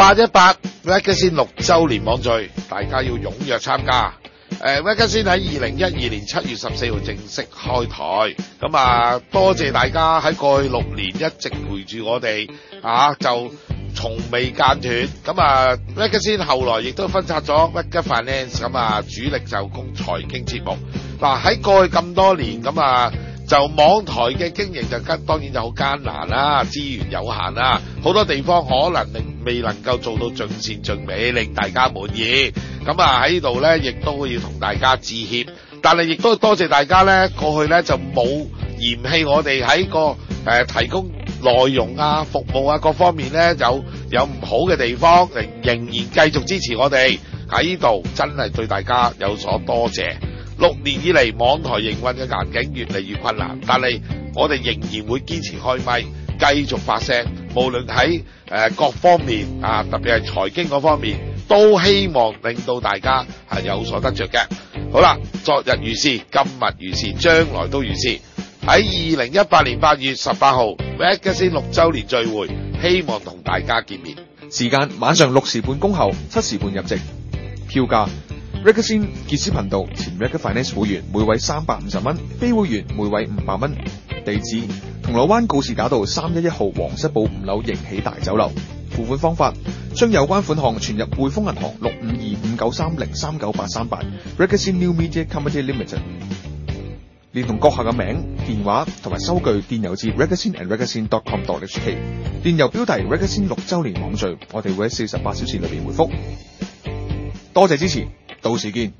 818 Magazine 6週年網聚，大家要踴躍參加。Magazine 喺2012年7月14號正式開台，咁啊多謝大家喺過去6年一直陪住我哋，就從未間斷。咁啊 Magazine 後來亦都分拆咗 Magazine Finance， 咁啊主力就供財經節目。嗱喺過去咁多年，咁啊就網台嘅經營就當然就好艱難啦，資源有限啦，好多地方可能未能夠做到盡善盡美，令大家滿意。咁啊喺呢度呢，亦都要同大家致歉，但係亦都多謝大家呢，過去呢就冇嫌棄我哋喺個提供內容啊、服務啊各方面呢有唔好嘅地方，仍然繼續支持我哋喺呢度，真係對大家有所多謝。6年以嚟，網台營運嘅環境越嚟越困難，但係我哋仍然會堅持開咪，繼續發聲。無論喺各方面特別係財經嗰方面，都希望令到大家係有所得着嘅。好啦，昨日如是，今日如是，將來都如是。喺2018年8月18號 Magazine 6週年聚會，希望同大家見面。 時間晚上6時半恭候，7時半入席。票價Magazine 傑斯頻道前 Magazine Finance 會員每位350蚊，非會員每位500蚊。地址銅鑼灣告士打道311號皇室堡5樓迎喜大酒樓。付款方法將有關款項存入匯豐銀行65259303988 Magazine New Media Company Limited， 連同閣下嘅名、電話同埋收據電郵至 magazine@magazine.com.hk， 電郵標題 Magazine 6週年網聚，我哋會喺48小時裏面回覆。多謝支持，到時見。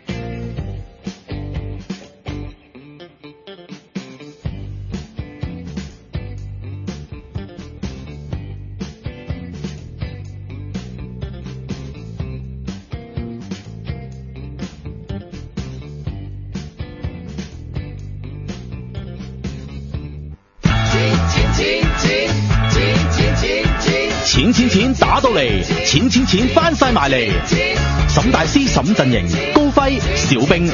錢打到嚟，錢翻晒埋嚟。沈大師、沈陣營、高輝、小兵。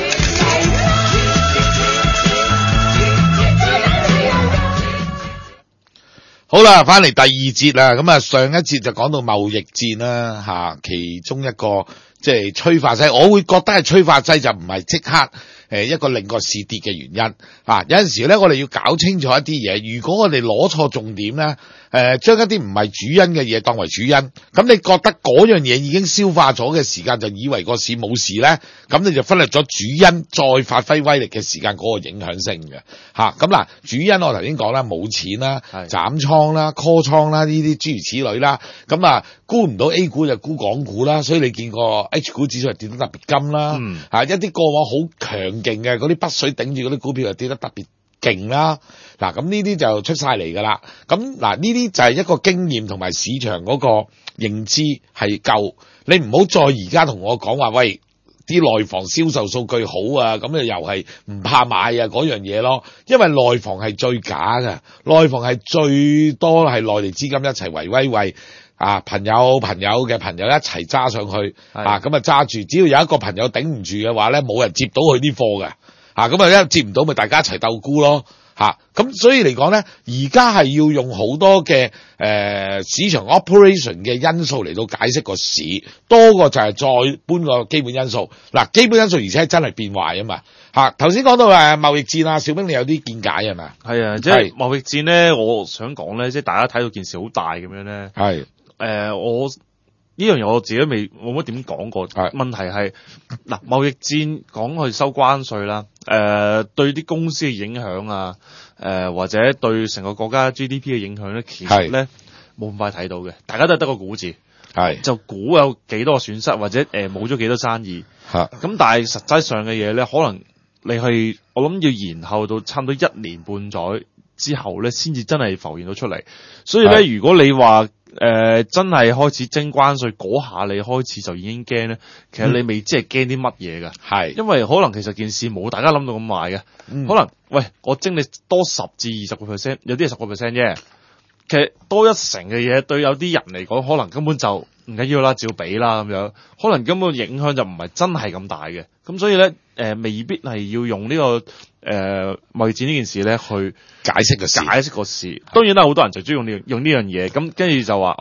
好啦，翻嚟第二節啦。咁啊，上一節就講到貿易戰啦，其中一個即係催化劑，我會覺得係催化劑，就唔係即刻一個令個市跌嘅原因。有陣時咧，我哋要搞清楚一啲嘢。如果我哋攞錯重點咧，將一啲唔係主因嘅嘢當為主因，咁你覺得嗰樣嘢已經消化咗嘅時間，就以為個市冇事咧，咁你就忽略咗主因再發揮威力嘅時間嗰個影響性嘅。咁嗱，主因我頭先講啦，冇錢啦，斬倉啦、call 倉啦，呢啲諸如此類啦。咁啊，沽唔到 A 股就沽港股啦，所以你見過 H 股指數係跌得特別金啦。一啲過往好強勁嘅嗰啲北水頂住嗰啲股票就跌得特別勁啦。嗱，咁呢啲就出晒嚟噶啦。咁嗱，呢啲就係一個經驗同埋市場嗰個認知係夠。你唔好再而家同我講話，喂，啲內房銷售數據好啊，咁又係唔怕買啊嗰樣嘢咯。因為內房係最假嘅，內房係最多係內地資金一齊圍威喂。朋友嘅朋友一齊揸上去，咁啊揸住，只要有一個朋友頂唔住嘅話咧，冇人接到佢啲貨嘅，咁啊一接唔到咪大家一齊鬥沽咯，咁所以嚟講咧，而家係要用好多嘅市場 operation 嘅因素嚟到解釋個市，多過就係再搬個基本因素。嗱，基本因素而且係真係變壞啊嘛，頭先講到貿易戰啊，小兵你有啲見解係咪？係啊， 即係貿易戰咧，我想講咧，即係大家睇到件事好大咁樣咧，係。我呢樣嘢我自己冇乜點講過。問題係嗱，貿易戰講去收關稅啦，對啲公司嘅影響啊，或者對成個國家 GDP 嘅影響咧，其實咧冇咁快睇到嘅，大家都係得個估字，就估有幾多個損失或者冇咗幾多生意。咁但係實際上嘅嘢咧，可能你係我諗要延後到差唔多1年半載之後咧，先至真係浮現到出嚟。所以咧，如果你話真係開始徵關稅嗰下，你開始就已經驚咧。其實你未知係驚啲乜嘢㗎，因為可能其實件事冇大家諗到咁壞嘅。可能喂，我徵你多10至20%，有啲係10%啫。其實多1成嘅嘢，對有啲人嚟講，可能根本就唔緊要啦，照俾啦咁樣。可能根本影響就唔係真係咁大嘅。咁所以咧，未必係要用呢個貿易戰呢件事咧去解釋個事。當然啦，好多人就中意用呢樣嘢，咁跟住就話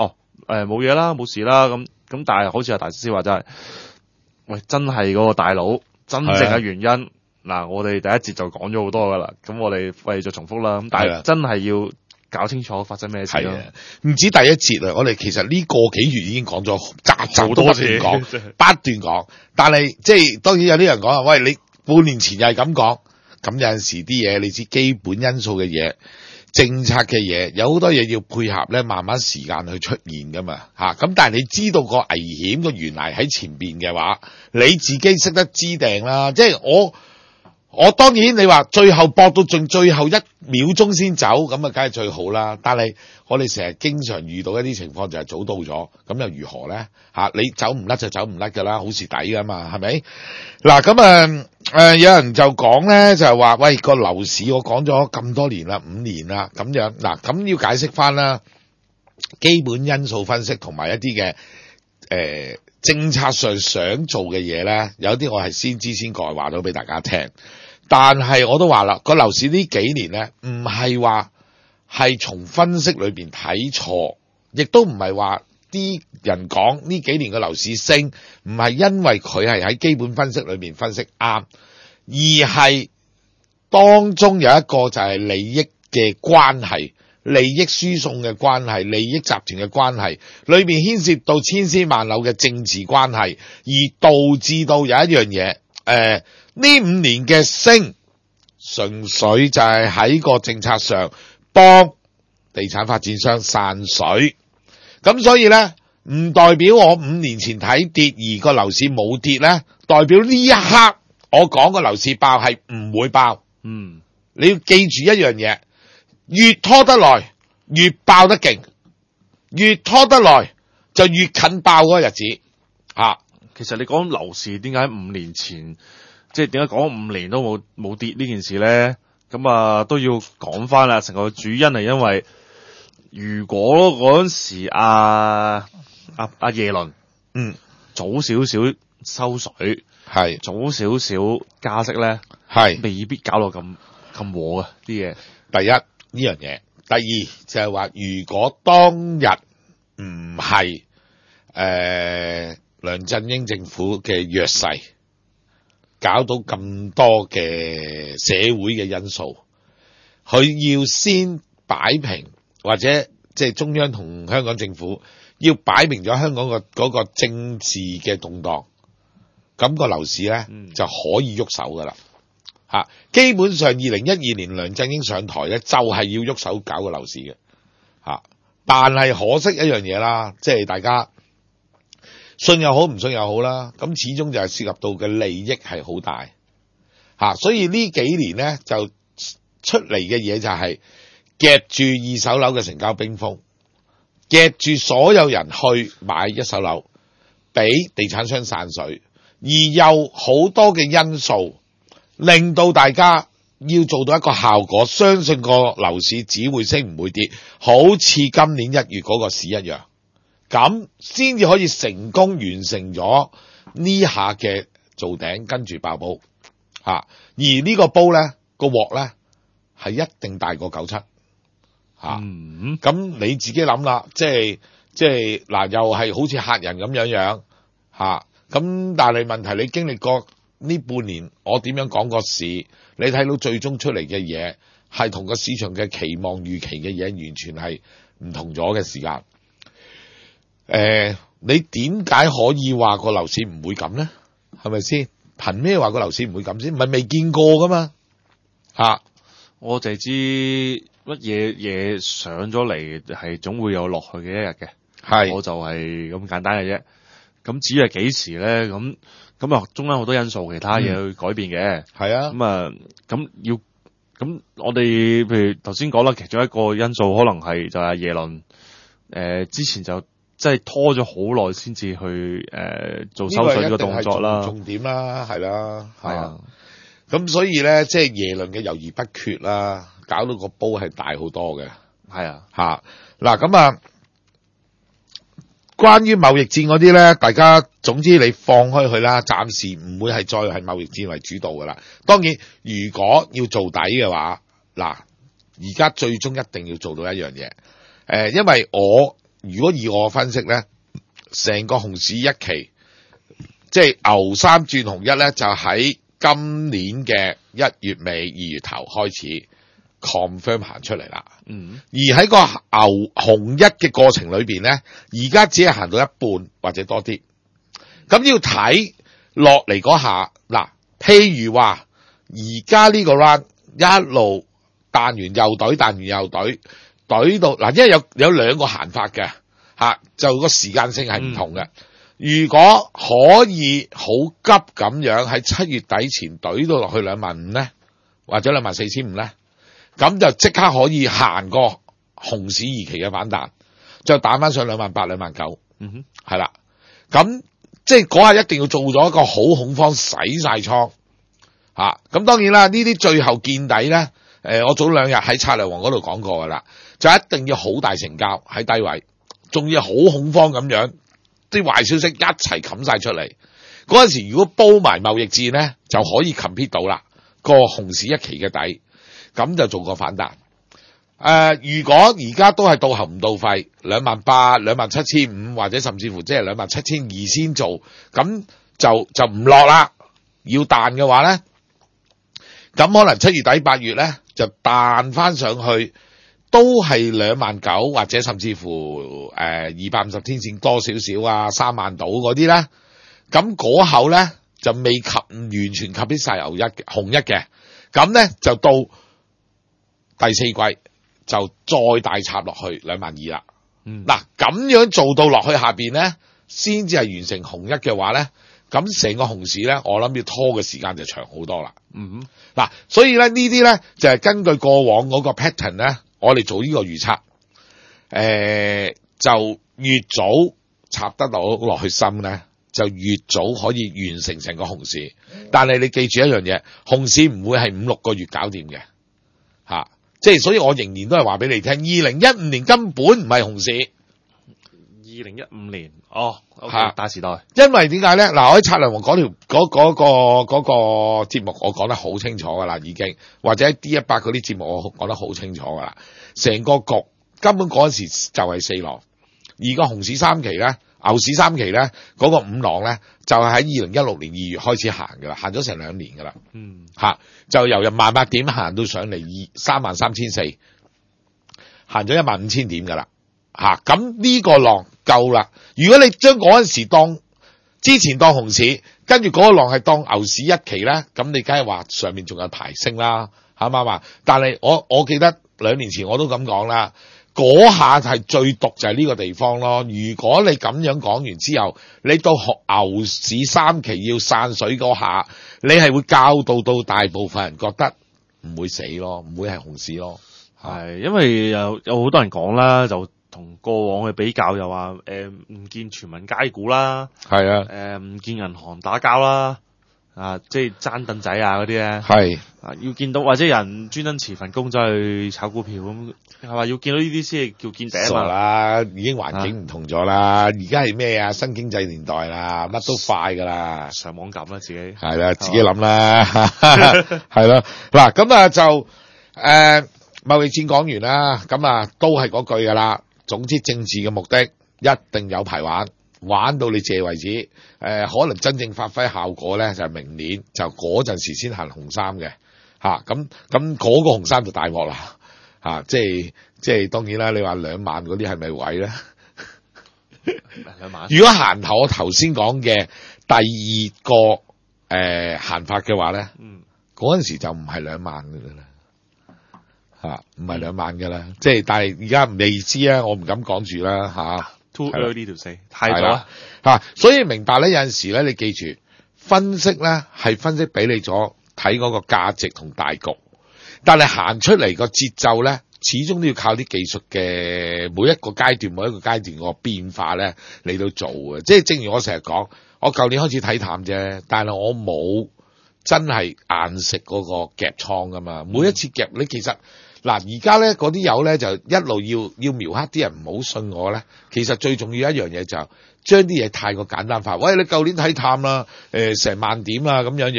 冇嘢啦，冇事啦，咁但係好似阿大師話齋係，喂真係嗰個大佬真正嘅原因嗱，我哋第一節就講咗好多噶啦，咁我哋費事再重複啦，咁但係真係要搞清楚發生咩事咯。 唔止第一節啊，我哋其實呢個幾月已經講咗集集都不斷講，不斷講，但係即係當然有啲人講啊，喂你半年前又係咁講，咁有陣時啲嘢你知基本因素嘅嘢。政策嘅嘢有好多嘢要配合咧，慢慢時間去出現噶嘛嚇。咁但係你知道個危險個懸崖喺前邊嘅話，你自己識得知定啦。即係我當然你話最後搏到盡最後1秒鐘先走，咁啊梗係最好啦。但係我哋成日經常遇到一啲情況就係早到咗，咁又如何咧嚇？你走唔甩就走唔甩㗎啦，好蝕底㗎嘛，係咪？嗱咁有人就講咧，就係話喂個樓市我講咗咁多年啦，5年啦咁樣嗱，咁要解釋翻啦，基本因素分析同埋一啲嘅政策上想做嘅嘢咧，有啲我係先知先覺話到俾大家聽。但係我都話啦，個樓市呢幾年咧，唔係話係從分析裏邊睇錯，亦都唔係話啲人講呢幾年嘅樓市升，唔係因為佢係喺基本分析裏邊分析啱，而係當中有一個就係利益嘅關係、利益輸送嘅關係、利益集團嘅關係，裏邊牽涉到千絲萬縷嘅政治關係，而導致到有一樣嘢，呢5年嘅升，純粹就係喺個政策上幫地產發展商散水，咁所以咧唔代表我5年前睇跌而個樓市冇跌咧，代表呢一刻我講個樓市爆係唔會爆。你要記住一樣嘢，越拖得耐越爆得勁，越拖得耐就越近爆嗰個日子啊。 其實你講樓市點解5年前即係點解講5年都冇跌呢件事咧？咁啊都要講翻啦，成個主因係因為如果嗰陣時阿耶倫早少少收水，係早少少加息咧，係未必搞到咁和嘅啲嘢。 第一呢樣嘢，第二就係話，如果當日唔係梁振英政府嘅弱勢，搞到咁多嘅社會嘅因素，佢要先擺平，或者即係中央同香港政府要擺平咗香港嗰個政治嘅動盪，咁個樓市咧就可以喐手噶啦嚇。基本上2012年梁振英上台咧，就係要喐手搞個樓市嘅嚇。但係可惜一樣嘢啦，即係大家信又好唔信又好啦，咁始終就係涉及到嘅利益係好大嚇，所以呢幾年咧就出嚟嘅嘢就係夾住二手樓嘅成交冰封，夾住所有人去買一手樓，俾地產商散水，而又好多嘅因素令到大家要做到一個效果，相信個樓市只會升唔會跌，好似今年1月嗰個市一樣，咁先至可以成功完成咗呢下嘅做頂，跟住爆煲嚇。而呢個煲咧個鑊咧係一定大過97嚇。咁你自己諗啦，即係嗱，又係好似客人咁樣嚇。咁但係問題你經歷過呢半年，我點樣講個市？你睇到最終出嚟嘅嘢係同個市場嘅期望預期嘅嘢完全係唔同咗嘅時間。你點解可以話個樓市唔會咁咧？係咪先？憑咩話個樓市唔會咁先？唔係未見過噶嘛嚇。 我就係知乜嘢上咗嚟係總會有落去嘅一日嘅，係我就係咁簡單嘅啫。咁至於係幾時咧？咁啊，中間好多因素，其他嘢去改變嘅。係啊。咁我哋譬如頭先講啦，其中一個因素可能係就係耶倫之前就即係拖咗好耐先至去做收水呢個動作啦。重點啦，係啦，係啊。咁所以咧，即係耶倫嘅猶豫不決啦，搞到個煲係大好多嘅。係啊。嚇嗱咁啊。關於貿易戰嗰啲咧，大家總之你放開佢啦，暫時唔會係再係貿易戰為主導噶啦。當然，如果要做底嘅話，嗱，而家最終一定要做到一樣嘢，因為我如果以我分析咧，成個熊市一期，即係牛三轉熊一咧，就喺今年嘅1月尾2月頭開始 confirm 行出嚟啦。而喺個牛熊一嘅過程裏邊咧，而家只係行到一半或者多啲。咁要睇落嚟嗰下，嗱，譬如話而家呢個 round 一路彈完又懟，彈完又懟到嗱，因為有兩個行法嘅吓，就個時間性係唔同嘅。如果可以好急咁樣喺7月底前懟到落去25,000咧，或者24,500咧，咁就即刻可以行過熊市二期嘅反彈，就彈翻上28,000、29,000。係啦，咁即係嗰下一定要做咗一個好恐慌，洗晒倉吓。咁當然啦，呢啲最後見底咧，我早2日喺策略王嗰度講過噶啦，就一定要好大成交喺低位，仲要好恐慌咁樣。啲壞消息一齊冚晒出嚟，嗰陣時如果煲埋貿易戰咧，就可以 compete 到啦個熊市一期嘅底，咁就做個反彈。如果而家都係到喉唔到肺，28,000、27,500或者甚至乎即係27,200先做，咁就唔落啦。要彈嘅話咧，咁可能7月底8月咧就彈翻上去。都係29,000或者甚至乎250天線多少少啊，3萬到嗰啲咧，咁嗰後咧就未完全及啲晒熊一嘅，咁咧就到第四季就再大插落去22,000啦。嗱，咁樣做到落去下邊咧，先至係完成熊一嘅話咧，咁成個熊市咧，我諗要拖嘅時間就長好多啦。嗱，所以咧呢啲咧就係根據過往嗰個 pattern 咧。我哋做呢個預測，就越早插得落去深咧，就越早可以完成成個熊市。但係你記住一樣嘢，熊市唔會係5-6個月搞掂嘅，即係所以我仍然都係話俾你聽，2015年根本唔係熊市。 2015年大時代。 因為點解咧？嗱，我喺策略王嗰個節目，我講得好清楚噶啦，已經或者 D100嗰啲節目，我講得好清楚噶啦。成個局根本嗰陣時就係4浪，而個熊市3期咧，牛市3期咧，嗰個5浪咧，就係喺2016年2月開始行噶啦，行咗成2年噶啦。就由18,000點行到上嚟33,400，行咗15,000點噶啦。咁呢個浪夠啦。如果你將嗰陣時之前當熊市，跟住嗰個浪係當牛市一期咧，咁你梗係話上面仲有排升啦，啱唔啱啊？但係我記得2年前我都咁講啦，嗰下係最毒就係呢個地方咯。如果你咁樣講完之後，你到牛市3期要散水嗰下，你係會教導到大部分人覺得唔會死咯，唔會係熊市咯。 係，因為有好多人講啦，就同過往嘅比較，又話唔見全民皆股啦， 係啊， 唔見銀行打交啦，即係爭凳仔啊嗰啲咧， 係要見到或者有人專登辭份工走去炒股票咁，係嘛？要見到呢啲先係叫見頂啊嘛。 傻啦，已經環境唔同咗啦，而家係咩啊？新經濟年代啦，乜都快噶啦， 上網撳啦自己， 係啦，自己諗啦，係咯。嗱，咁啊就貿易戰講完啦，咁啊都係嗰句噶啦。總之政治嘅目的一定有排玩到你謝為止。可能真正發揮效果咧就係明年，就嗰陣時先行紅三嘅咁嗰個紅三就大鑊啦即係當然啦。你話2萬嗰啲係咪位咧？2萬。如果行頭我頭先講嘅第二個行法嘅話咧，嗰陣時就唔係2萬嘅啦。唔係2萬㗎啦，即係但係而家未知啊，我唔敢講住啦 Too early to say，太早所以明白咧，有陣時咧，你記住分析咧係分析俾你咗睇嗰個價值同大局，但係行出嚟個節奏咧，始終都要靠啲技術嘅每一個階段個變化咧嚟到做嘅。即係正如我成日講，我舊年開始睇淡啫，但係我冇真係硬食嗰個夾倉㗎嘛。每一次夾你其實。嗱，而家咧嗰啲友咧就一路要描黑啲人唔好信我咧，其實最重要一樣嘢就將啲嘢太過簡單化。喂，你舊年睇淡啦，成萬點啊咁樣，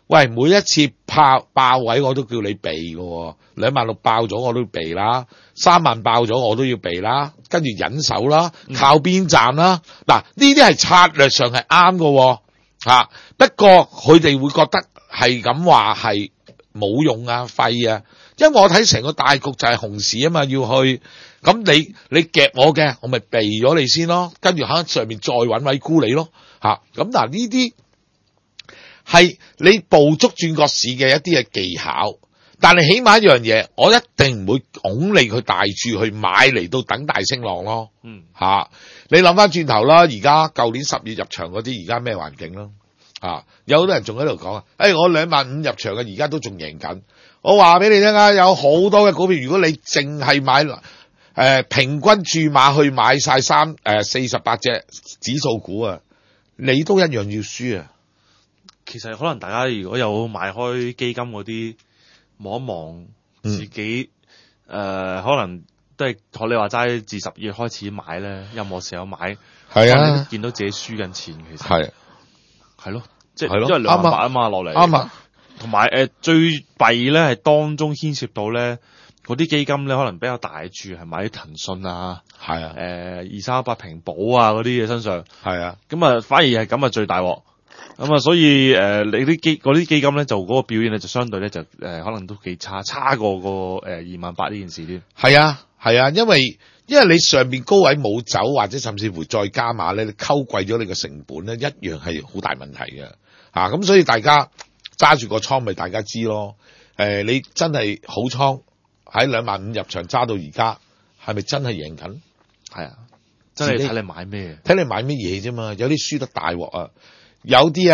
喂，每一次爆位我都叫你避嘅，26000爆咗我都要避啦，30000爆咗我都要避啦，跟住忍手啦，靠邊站啦。嗱，呢啲係策略上係啱嘅吓，不過佢哋會覺得係咁話係冇用啊，廢啊，因為我睇成個大局就係熊市啊嘛，要去咁你夾我嘅，我咪避咗你先咯，跟住喺上面再揾位沽你咯吓。咁嗱，呢啲係你捕捉轉角市嘅一啲嘅技巧，但係起碼一樣嘢，我一定唔會拱你去大注去買嚟到等大升浪咯。你諗翻轉頭啦，而家舊年10月入場嗰啲，而家咩環境咯？有好多人仲喺度講我25000入場嘅，而家都仲贏緊。我話俾你聽啊，有好多嘅股票，如果你淨係買平均注碼去買晒48隻指數股啊，你都一樣要輸啊！ 其實可能大家如果有買開基金嗰啲，望一望自己，可能都係學你話齋，自10月開始買咧，任何時候買，係啊，見到自己輸緊錢，其實係咯，即係因為28000啊嘛落嚟，啱啊，同埋最弊咧係當中牽涉到咧嗰啲基金咧，可能比較大注係買啲騰訊啊，係啊，2318平保啊嗰啲嘢身上，係啊，咁啊反而係咁啊最大鑊。咁啊，所以你嗰啲基金咧，就嗰個表現咧，就相對咧就可能都幾差過個28000呢件事添。係啊，因為你上面高位冇走，或者甚至乎再加碼咧，你溝貴咗你個成本咧，一樣係好大問題嘅。咁所以大家揸住個倉咪大家知咯。你真係好倉喺25000入場揸到而家，係咪真係贏緊？係啊，真係睇你買咩，睇你買咩嘢啫嘛。有啲輸得大鑊啊！有啲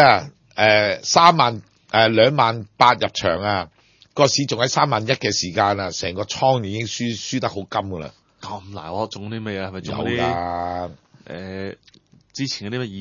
28000入場啊，個市仲喺31000嘅時間啊，成個倉已經輸得好金噶啦。咁大鑊，中啲咩啊？係咪中啲？有㗎。之前嗰啲咩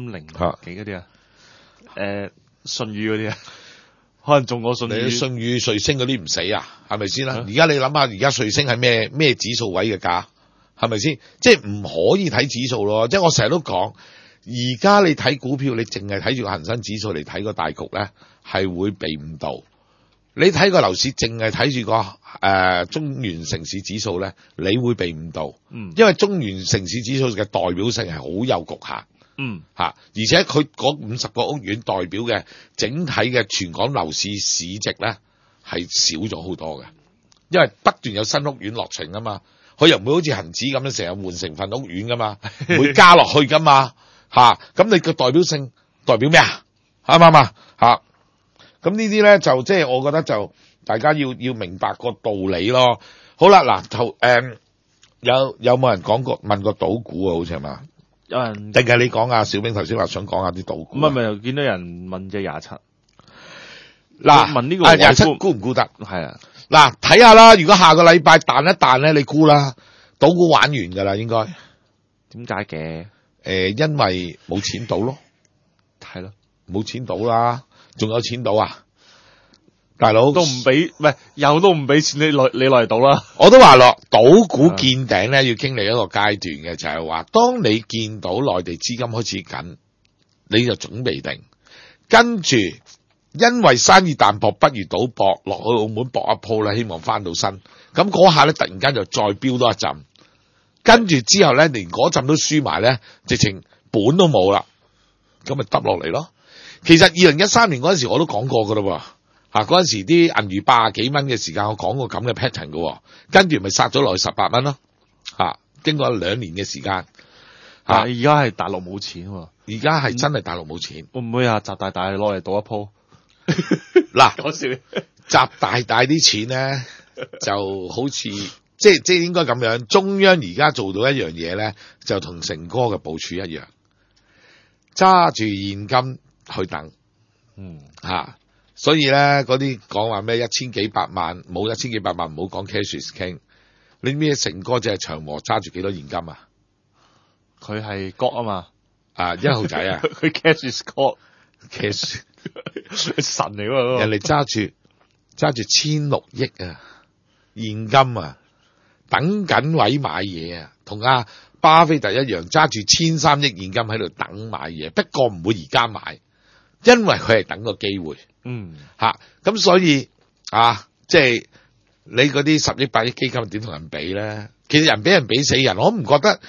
230幾嗰啲舜宇嗰啲啊，可能中過舜宇。舜宇、瑞星嗰啲唔死啊？係咪先啦？而家你諗下，而家瑞星係咩指數位嘅價？係咪先？即係唔可以睇指數咯。即係我成日都講。而家你睇股票，你淨係睇住個恒生指數嚟睇個大局咧，係會避唔到。你睇個樓市，淨係睇住個中原城市指數咧，你會避唔到。因為中原城市指數嘅代表性係好有局限。而且佢嗰50個屋苑代表嘅整體嘅全港樓市市值咧係少咗好多嘅，因為不斷有新屋苑落成啊嘛，佢又唔會好似恒指咁樣成日換成份屋苑噶嘛，會加落去噶嘛。咁你個代表性代表咩啊？啱唔啱啊？咁呢啲咧就即係我覺得就大家要明白個道理咯。好啦，嗱有冇人問過賭股啊？好似係嘛？有人定係你講啊？小兵頭先話想講下啲賭股。唔係又見到人問隻27。嗱，問呢個27沽唔沽得？係啊。嗱，睇下啦。如果下個禮拜彈一彈咧，你沽啦。賭股玩完噶啦，應該。點解嘅？因為冇錢賭咯，係咯，冇錢賭啦，仲有錢賭啊，大佬都唔俾，唔係又都唔俾錢你落嚟賭啦。我都話咯，賭股見頂咧，要經歷一個階段嘅，就係話，當你見到內地資金開始緊，你就準備定，跟住因為生意淡薄，不如賭博落去澳門搏一鋪啦，希望翻到身，咁嗰下咧突然間就再飆多一陣。跟住之後咧，連嗰陣都輸埋咧，直情本都冇啦，咁咪耷落嚟咯。其實2013年嗰陣時我都講過噶啦喎，嗰陣時啲銀魚80幾蚊嘅時間，我講過咁嘅 pattern 噶，跟住咪殺咗落去18蚊咯，經過2年嘅時間，而家係大陸冇錢喎，而家係真係大陸冇錢，會唔會習大大攞嚟賭一鋪？嗱，講笑，習大大啲錢咧就好似。即係應該咁樣，中央而家做到一樣嘢咧，就同成哥嘅部署一樣，揸住現金去等，所以咧嗰啲講話咩1000幾百萬，冇1000幾百萬唔好講 cash is king，你咩成哥就係長和揸住幾多現金啊？佢係國啊嘛，1號仔啊，佢 cash is god，cash 神嚟喎，人哋揸住1600億啊現金啊！等緊位買嘢啊，同阿巴菲特一樣揸住1300億現金喺度等買嘢，不過唔會而家買，因為佢係等個機會。 咁所以即係你嗰啲10億8億基金點同人比咧？其實人比人比死人，我唔覺得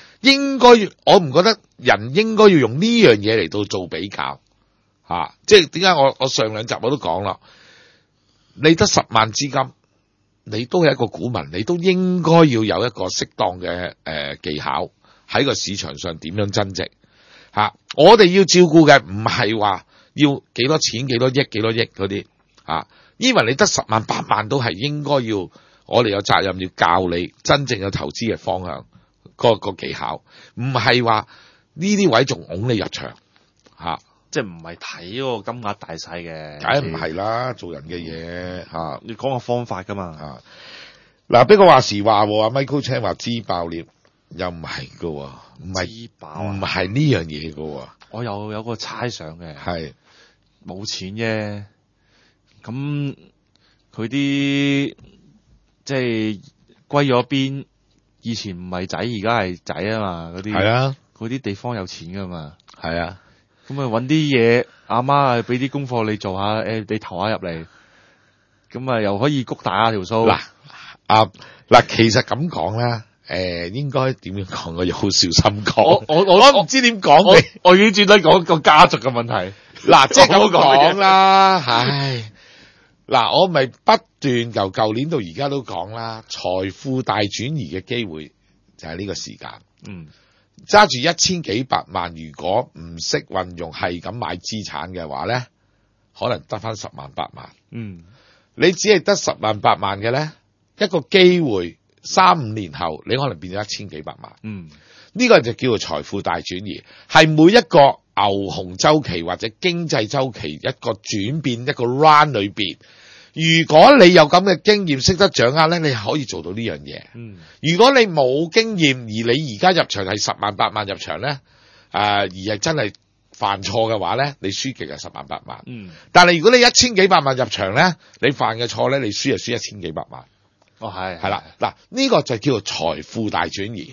人應該要用呢樣嘢嚟到做比較即係點解我上兩集我都講啦，你得10萬資金，你都係一個股民，你都應該要有一個適當嘅技巧喺個市場上點樣增值我哋要照顧嘅唔係話要幾多錢幾多億幾多億嗰啲因為你得10萬8萬都係應該要。我哋有責任要教你真正嘅投資嘅方向，個技巧，唔係話呢啲位仲拱你入場即係唔係睇嗰個金額大細嘅， 梗係唔係啦，做人嘅嘢你講個方法噶嘛嗱，不過話時話Michael Chan 話支爆料，又唔係噶，唔係支爆唔係呢樣嘢噶， 我有個猜想嘅， 係冇錢啫，咁佢啲。即係歸咗邊，以前唔係仔，而家係仔啊嘛，嗰啲係啊，嗰啲地方有錢噶嘛， 係啊， 咁搵啲嘢，阿媽俾啲功課你做下，你投下入嚟，咁又可以谷大下條數。 嗱，其實咁講啦，應該點樣講？我要好小心講。我唔知點講你， 我已經轉得講個家族嘅問題。 即係咁講啦，唉。我咪不斷由舊年到而家都講啦，財富大轉移嘅機會就係呢個時間。揸住1000幾百萬，如果唔識運用，係咁買資產嘅話咧，可能得翻10萬8萬。你只係得10萬8萬嘅咧，一個機會3-5年後，你可能變咗1000幾百萬。呢個就叫做財富大轉移，係每一個牛熊周期或者經濟周期一個轉變一個 run 裏邊，如果你有咁嘅經驗識得掌握咧，你可以做到呢樣嘢。如果你冇經驗，而你而家入場係10萬8萬入場咧，而係真係犯錯嘅話咧，你輸極係10萬8萬。但係如果你1000幾百萬入場咧，你犯嘅錯咧，你輸就輸1000幾百萬。係啦，嗱，呢個就叫做財富大轉移。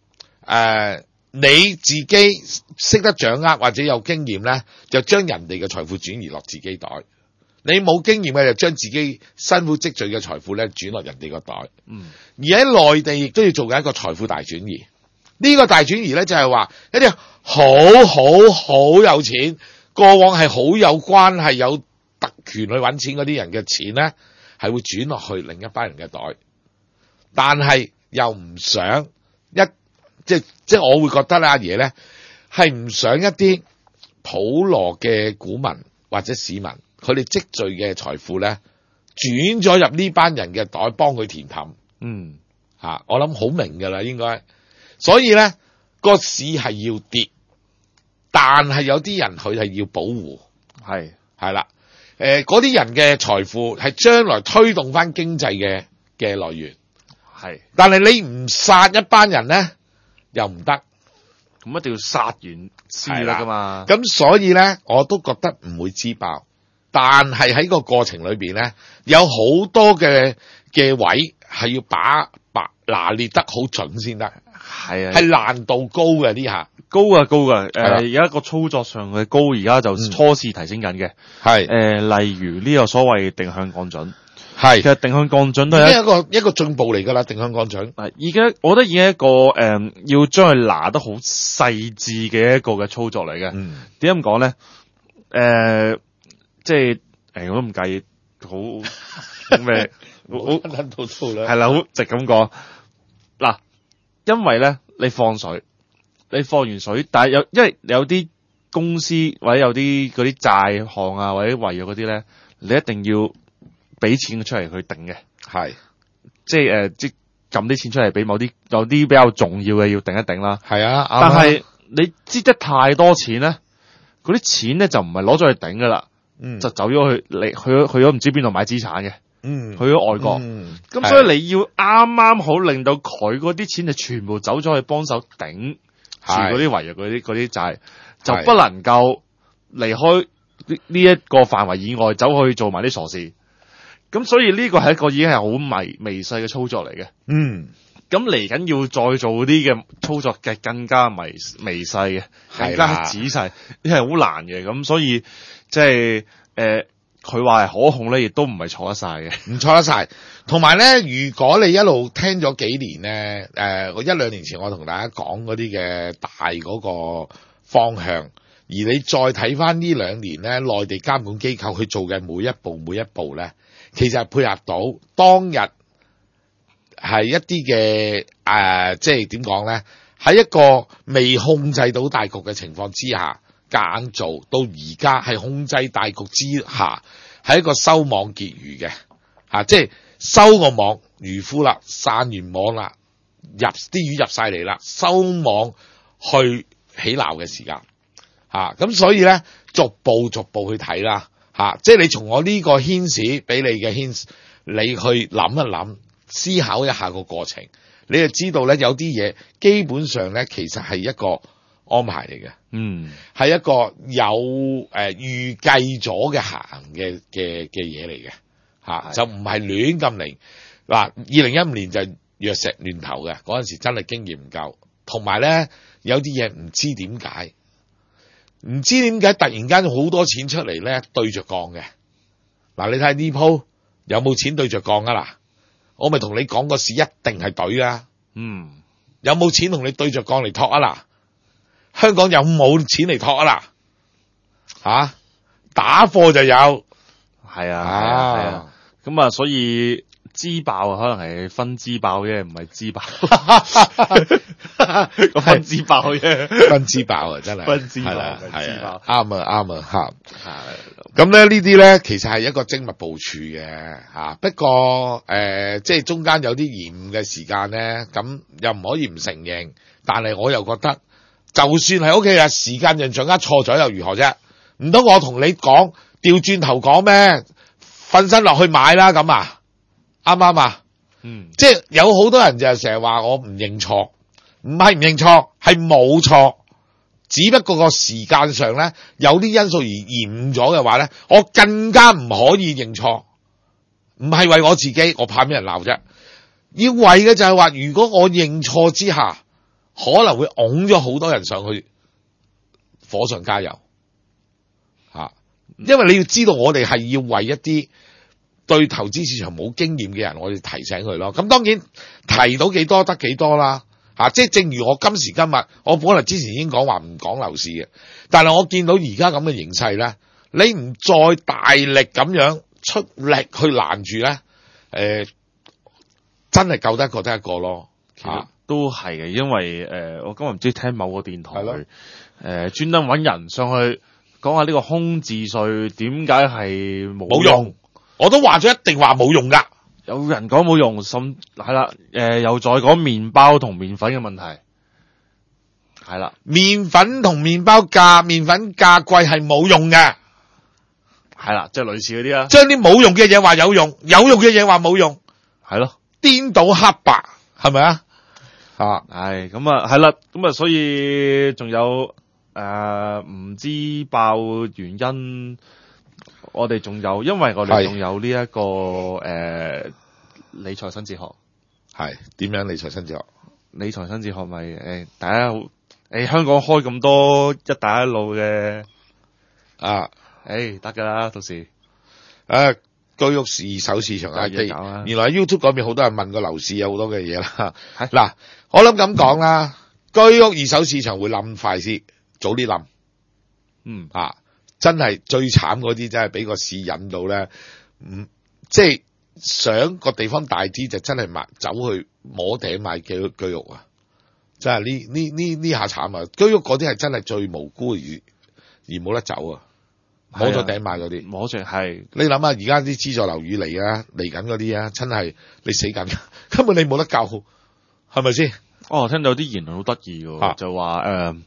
你自己識得掌握或者有經驗咧，就將人哋嘅財富轉移落自己袋；你冇經驗嘅就將自己辛苦積聚嘅財富咧轉落人哋個袋。而喺內地亦都要做緊一個財富大轉移。呢個大轉移咧就係話一啲好有錢，過往係好有關係、有特權去搵錢嗰啲人嘅錢咧，係會轉落去另一班人嘅袋，但係又唔想即係我會覺得阿爺咧係唔想一啲普羅嘅股民或者市民，佢哋積聚嘅財富咧轉咗入呢班人嘅袋，幫佢填氹。我諗好明噶啦，應該。所以咧個市係要跌，但係有啲人佢係要保護，係啦。嗰啲人嘅財富係將來推動翻經濟嘅來源，但係你唔殺一班人咧，又唔得， 咁一定要殺完先得噶嘛。 咁所以咧，我都覺得唔會支爆，但係喺個過程裏邊咧，有好多嘅位係要把拿捏得好準先得。係難度高嘅呢下， 高噶。而家個操作上嘅高，而家就初試提升緊嘅。例如呢個所謂定向降準。其實定向降準都係一個進步嚟噶啦，定向降準。 我覺得已經一個要將佢拿得好細緻嘅一個嘅操作嚟嘅。點解咁講咧？即係我都唔介意，好咩？好係啦，好直咁講。嗱，因為咧你放水，你放完水，但係因為有啲公司或者有啲嗰啲債項啊或者違約嗰啲咧，你一定要俾錢出嚟去頂嘅，即係即撳啲錢出嚟俾某啲有啲比較重要嘅要頂一頂啦。但係你擠得太多錢咧，嗰啲錢咧就唔係攞咗去頂噶啦，就走咗去咗唔知邊度買資產嘅，去咗外國。咁所以你要啱啱好令到佢嗰啲錢就全部走咗去幫手頂住嗰啲違約嗰啲債，就不能夠離開呢一個範圍以外走去做埋啲傻事。咁所以呢個係一個已經係好微細嘅操作嚟嘅。咁嚟緊要再做啲嘅操作嘅更加微細嘅，更加仔細，呢係好難嘅。咁所以即係佢話係可控咧，亦都唔係錯得晒嘅， 唔錯得晒。同埋咧，如果你一路聽咗幾年咧，我1-2年前我同大家講嗰啲嘅大嗰個方向，而你再睇翻呢2年咧，內地監管機構去做嘅每一步咧，其實係配合到當日係一啲嘅即係點講咧？喺一個未控制到大局嘅情況之下，夾硬做到而家係控制大局之下，係一個收網結魚嘅即係收個網漁夫啦，散完網啦，啲魚入晒嚟啦，收網去起撈嘅時間咁所以咧逐步去睇啦即係你從我呢個牽使俾你嘅牽，你去諗一諗，思考一下個過程。你就知道咧，有啲嘢基本上咧，其實係一個安排嚟嘅，係一個有預計咗嘅行嘅嘢嚟嘅，就唔係亂咁嚟。嗱，2015年就藥石亂投嘅，嗰陣時真係經驗唔夠，同埋咧有啲嘢唔知點解突然間好多錢出嚟咧對着降嘅。嗱，你睇呢鋪有冇錢對着降啊？嗱。我咪同你講個市一定係對啊，有冇錢同你對着降嚟托啊嗱？香港有冇錢嚟托啊嗱？打貨就有， 係啊，咁所以支爆可能係分支爆啫，唔係支爆，個分支爆啫， 分支爆啊，真係分支爆， 係啊，啱啊，咁咧呢啲咧其實係一個精密部署嘅不過即係中間有啲延誤嘅時間咧，咁又唔可以唔承認，但係我又覺得就算係 OK 啦，時間人掌握錯咗又如何啫？唔通我同你講調轉頭講咩？瞓身落去買啦咁啊？啱唔啱啊？即係有好多人就成日話我唔認錯，唔係唔認錯，係冇錯。只不過個時間上咧有啲因素而延誤咗嘅話咧，我更加唔可以認錯，唔係為我自己，我怕俾人鬧啫。要為嘅就係話，如果我認錯之下，可能會拱咗好多人上去火上加油因為你要知道，我哋係要為一啲對投資市場冇經驗嘅人，我哋提醒佢咯。咁當然提到幾多得幾多啦。即係正如我今時今日，我本來之前已經講話唔講樓市嘅，但係我見到而家咁嘅形勢咧，你唔再大力咁樣出力去攔住咧，真係救得一個得一個咯。 其實都係嘅，因為我今日唔知聽某個電台專登揾人上去講下呢個空置稅點解係冇用， 我都話咗一定話冇用㗎。 有人講冇用，係啦，又再講麵包同麵粉嘅問題，係啦， 麵粉同麵包價，麵粉價貴係冇用嘅， 係啦，即係類似嗰啲啦， 將啲冇用嘅嘢話有用，有用嘅嘢話冇用， 係咯， 顛倒黑白，係咪啊？ 係咁啊，係啦，咁啊，所以仲有唔知爆原因。我哋仲有，因為我哋仲有呢一個理財新哲學， 係點樣理財新哲學？ 理財新哲學咪大家好香港開咁多一帶一路嘅得噶啦，到時居屋二手市場原來 YouTube 嗰邊好多人問個樓市有好多嘅嘢啦。嗱，我諗咁講啦，居屋二手市場會冧快啲，早啲冧。真係最慘嗰啲，真係俾個市引到咧，即係想個地方大啲，就真係走去摸頂買居屋啊！真係呢下慘啊！居屋嗰啲係真係最無辜而冇得走啊！摸咗頂買嗰啲， 摸住係你諗下，而家啲資助樓宇嚟緊嗰啲真係你死緊，根本你冇得救，係咪先？ 聽到啲言論好得意喎，就話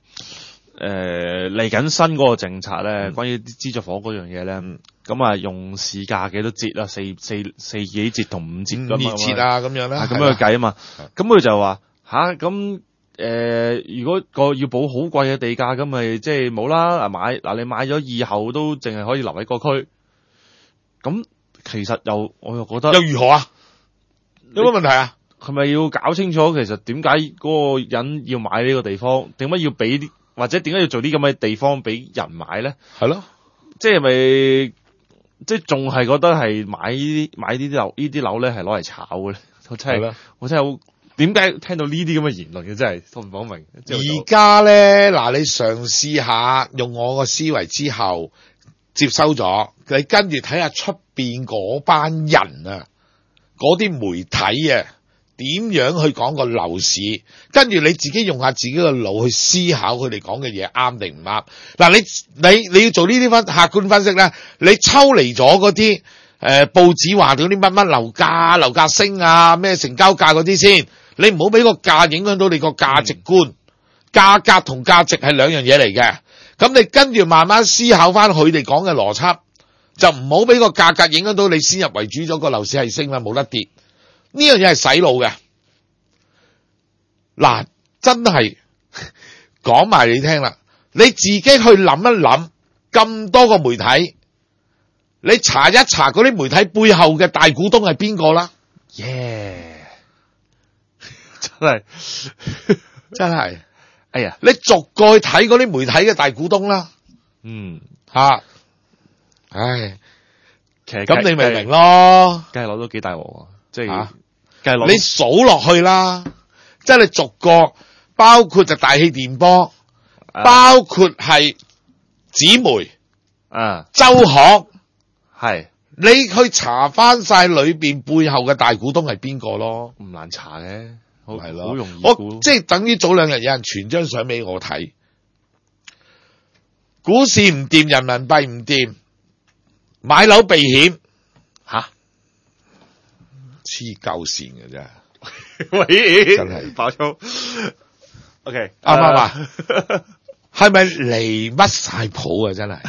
嚟緊新嗰個政策咧，關於啲資助房嗰樣嘢咧，咁用市價幾多折啊？四幾折同5折咁 2折啊，咁樣咧， 咁樣去計啊嘛。咁佢就話咁如果個要補好貴嘅地價，咁咪即係冇啦。你買咗以後都淨係可以留喺個區。咁其實我又覺得又如何啊？有乜問題啊？ 係咪要搞清楚其實點解嗰個人要買呢個地方？點解要俾或者點解要做啲咁嘅地方俾人買咧？ 係咯， 即係咪即係仲係覺得係買呢啲樓咧係攞嚟炒嘅咧，我真係好點解聽到呢啲咁嘅言論嘅真係都唔講明。 而家咧嗱，你嘗試下用我個思維之後接收咗，你跟住睇下出邊嗰班人啊，嗰啲媒體啊。點樣去講個樓市？跟住你自己用下自己個腦去思考佢哋講嘅嘢啱定唔啱？嗱，你要做呢啲客觀分析咧，你抽離咗嗰啲報紙話嗰啲乜樓價升啊，咩成交價嗰啲先，你唔好俾個價影響到你個價值觀。價格同價值係兩樣嘢嚟嘅，咁你跟住慢慢思考翻佢哋講嘅邏輯，就唔好俾個價格影響到你先入為主咗個樓市係升啦，冇得跌。呢樣嘢係洗腦嘅，嗱，真係講埋你聽啦，你自己去諗一諗，咁多個媒體，你查一查嗰啲媒體背後嘅大股東係邊個啦？真係， 哎呀， 你逐個去睇嗰啲媒體嘅大股東啦，唉，其實咁你咪明咯， 梗係攞到幾大鑊啊，即係。 你數落去啦，即係你逐個，包括就大氣電波，包括係紙媒，周刊， 係你去查翻晒裏邊背後嘅大股東係邊個咯？ 唔難查嘅， 係咯， 好容易估。即係等於早兩日有人傳張相俾我睇，股市唔掂，人民幣唔掂，買樓避險。黐鳩線嘅啫， 喂， 真係爆粗。OK， 啱唔啱啊？係咪離乜晒譜啊？真係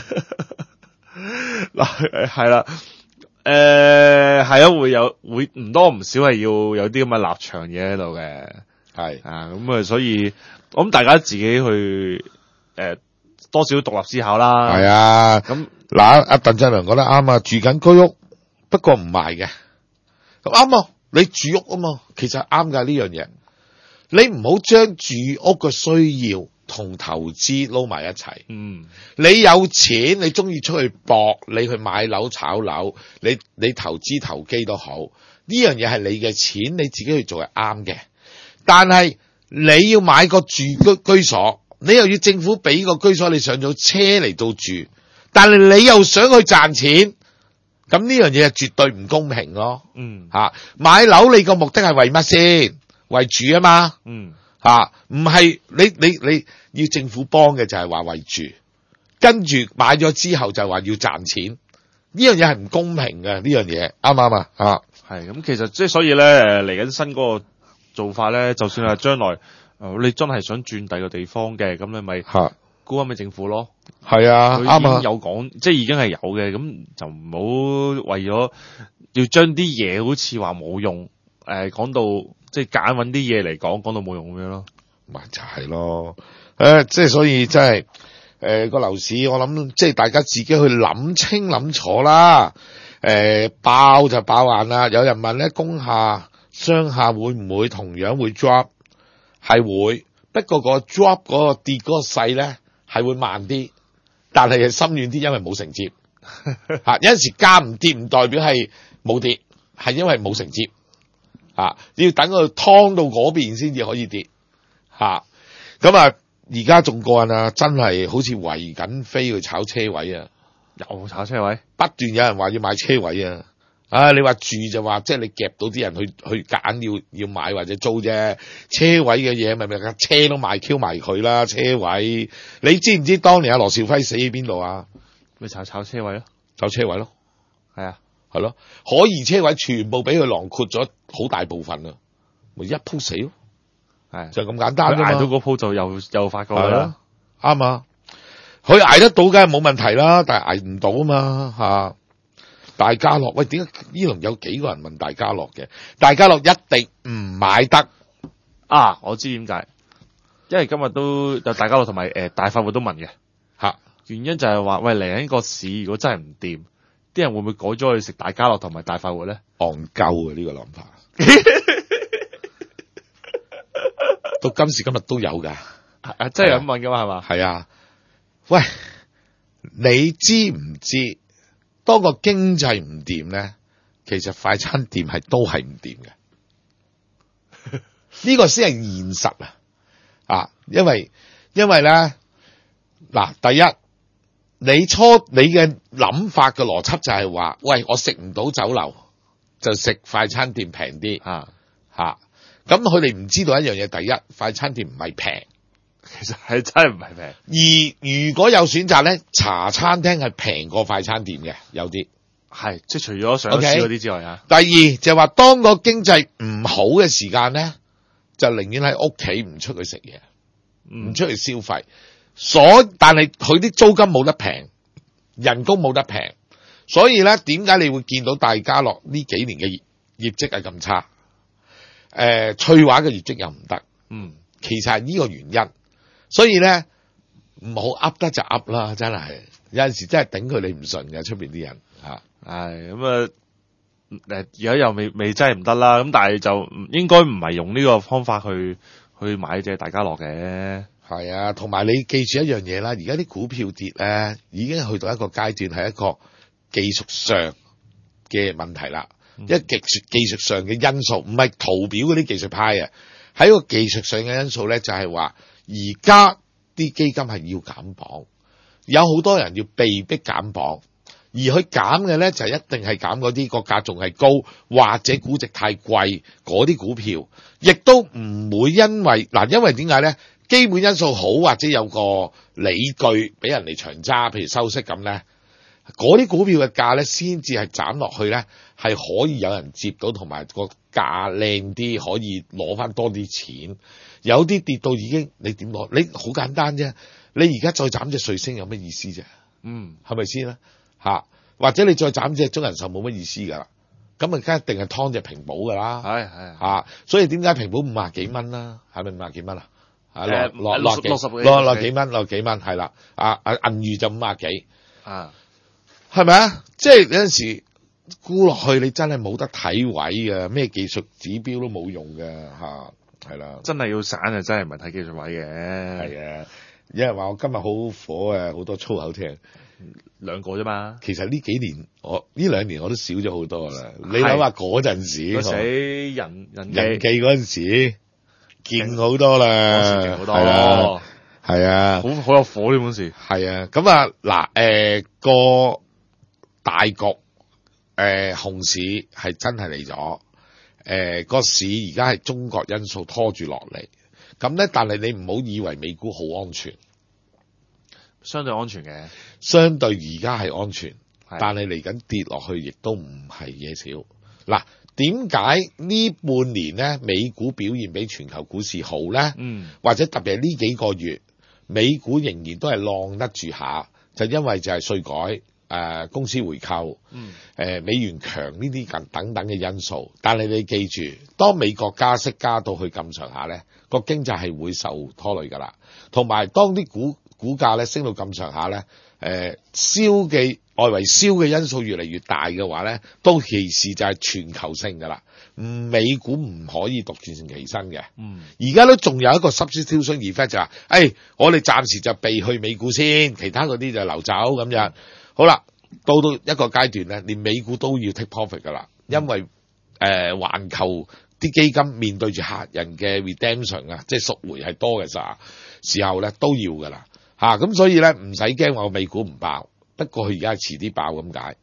嗱，係啦，係啊，會唔多唔少係要有啲咁嘅立場嘢喺度嘅， 係咁所以我諗大家自己去多少獨立思考啦。 係啊，咁嗱，阿鄧振良講得啱啊，住緊居屋，不過唔賣嘅。啱啊！你住屋啊嘛，其實啱噶呢樣嘢。你唔好將住屋嘅需要同投資撈埋一齊。你有錢，你中意出去搏，你去買樓炒樓，你投資投機都好，呢樣嘢係你嘅錢，你自己去做係啱嘅。但係你要買個住居所，你又要政府俾個居所你上咗車嚟到住，但係你又想去賺錢。咁呢樣嘢係絕對唔公平咯。買樓你個目的係為乜先？為住啊嘛。唔係你要政府幫嘅就係話為住，跟住買咗之後就話要賺錢，呢樣嘢係唔公平嘅，呢樣嘢啱唔啱啊？ 係咁，其實即係所以咧，嚟緊新嗰個做法咧，就算係將來你真係想轉第二個地方嘅，咁你咪沽翻俾政府咯。 係啊，啱啊， 有講，即係已經係有嘅，咁就唔好為咗要將啲嘢好似話冇用，講到即係揀揾啲嘢嚟講到冇用咁樣咯。 咪就係咯，即係所以真係個樓市，我諗即係大家自己去諗清諗楚啦。爆就爆硬啦。有人問咧，工廈、商廈會唔會同樣會 drop？ 係會，不過個 drop 嗰個跌嗰個勢咧係會慢啲。但係深遠啲，因為冇承接有陣時價唔跌唔代表係冇跌，係因為冇承接要等佢劏到嗰邊先至可以跌咁而家仲過癮啊！真係好似圍緊飛去炒車位啊！ 又炒車位， 不斷有人話要買車位啊！你話住就話即係你夾到啲人去揀要買或者租啫。車位嘅嘢咪架車都賣 Q 埋佢啦。車位你知唔知當年阿羅兆輝死喺邊度啊？ 咪炒車位咯， 炒車位咯， 係啊， 係咯，可疑車位全部俾佢囊括咗好大部分啊，咪一鋪死咯，係就咁簡單啫嘛。 捱到嗰鋪就又發過啦， 啱啊！佢捱得到梗係冇問題啦，但係捱唔到啊嘛大家樂，喂，點解呢輪有幾個人問大家樂嘅？大家樂一定唔買得啊！我知點解，因為今日都有大家樂同埋大快活都問嘅原因就係話，喂，嚟緊個市如果真係唔掂，啲人會唔會改咗去食大家樂同埋大快活咧？ 戇鳩啊！呢個諗法到今時今日都有噶， 真係咁問噶嘛？係嘛？ 係啊，喂，你知唔知當個經濟唔掂咧，其實快餐店都係唔掂嘅。呢個先係現實啊！因為咧嗱，第一你嘅諗法嘅邏輯就係話，喂，我食唔到酒樓就食快餐店平啲嚇。咁佢哋唔知道一樣嘢，第一快餐店唔係平， 其實係真係唔係平。 而如果有選擇咧，茶餐廳係平過快餐店嘅，有啲係即係除咗上市嗰啲之外啊。 第二就係話，當個經濟唔好嘅時間咧，就寧願喺屋企唔出去食嘢，唔出去消費。但係佢啲租金冇得平，人工冇得平，所以咧點解你會見到大家樂呢幾年嘅業績係咁差？翠華嘅業績又唔得，其實係呢個原因。所以咧唔好噏得就噏啦，真係有陣時真係頂佢哋唔順嘅出邊啲人嚇。 係咁啊，而家又未真係唔得啦。咁但係就應該唔係用呢個方法去買隻大家樂嘅。 係啊，同埋你記住一樣嘢啦，而家啲股票跌咧，已經去到一個階段，係一個技術上嘅問題啦。一個技術上嘅因素，唔係圖表嗰啲技術派啊，喺一個技術上嘅因素咧，就係話而家啲基金係要減磅，有好多人要被逼減磅，而佢減嘅咧就一定係減嗰啲個價仲係高或者估值太貴嗰啲股票，亦都唔會因為點解咧？基本因素好或者有個理據俾人嚟長揸，譬如收息咁咧，嗰啲股票嘅價咧先至係斬落去咧，係可以有人接到，同埋個價靚啲，可以攞翻多啲錢。有啲跌到已經你點攞？你好簡單啫，你而家再斬隻瑞星有乜意思啫？係咪先咧？或者你再斬隻中人壽冇乜意思㗎啦。咁啊，梗一定係劏隻平保㗎啦。係所以點解平保50幾蚊啦？係咪50幾蚊啊？落幾蚊係啦，銀娛就50幾，係咪啊？即係有陣時沽落去，你真係冇得睇位嘅，咩技術指標都冇用嘅係啦。 真係要散就真係唔係睇技術位嘅。 係啊，有人話我今日好火啊，好多粗口聽 ，2個啫嘛。 其實呢幾年呢2年我都少咗好多啦。你諗下嗰陣時， 嗰時人記嗰陣時。見好多啦， 勁好多， 係啊， 好有火呢本事。 係啊，咁啊嗱，個大局熊市係真係嚟咗，個市而家係中國因素拖住落嚟，咁咧，但係你唔好以為美股好安全， 相對安全嘅， 相對而家係安全，但係嚟緊跌落去亦都唔係嘢少嗱。點解呢半年咧美股表現比全球股市好咧？或者特別係呢幾個月，美股仍然都係浪得住下，就因為就係稅改、公司回購、美元強呢啲等等嘅因素。但係你記住，當美國加息加到去咁上下咧，個經濟係會受拖累㗎啦。同埋當啲股價咧升到咁上下咧，外圍燒嘅因素越嚟越大嘅話咧，到其時就係全球性㗎啦。美股唔可以獨善其身嘅。而家都仲有一個 substitution effect 就話，我哋暫時就避去美股先，其他嗰啲就流走咁樣。好啦，到一個階段咧，連美股都要 take profit 㗎啦，因為環球啲基金面對住客人嘅 redemption 啊，即係贖回係多嘅時候咧，都要㗎啦。咁所以咧唔使驚話美股唔爆。不過佢而家係遲啲爆咁解，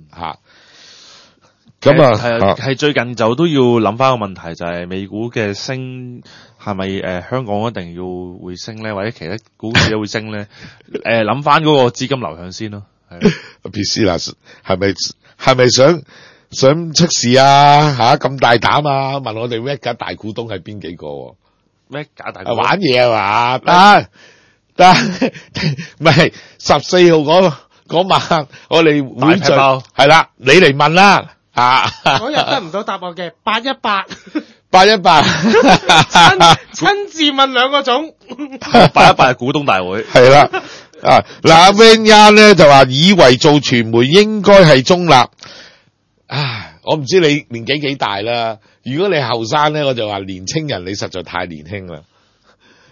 咁係最近就都要諗翻個問題，就係美股嘅升係咪香港一定要會升咧，或者其他股市都會升咧？諗翻嗰個資金流向先咯。 PC 啦，係咪想出事啊？咁大膽啊？問我哋 Vega 大股東係邊幾個 ？Vega 大股東玩嘢係嘛？得唔係14號嗰晚我哋會聚係啦，你嚟問啦嗰日得唔到答案嘅818親自問2個鐘 818係股東大會係啦嗱 Van 咧就話以為做傳媒應該係中立，我唔知你年紀幾大啦，如果你後生咧，我就話年青人你實在太年輕啦。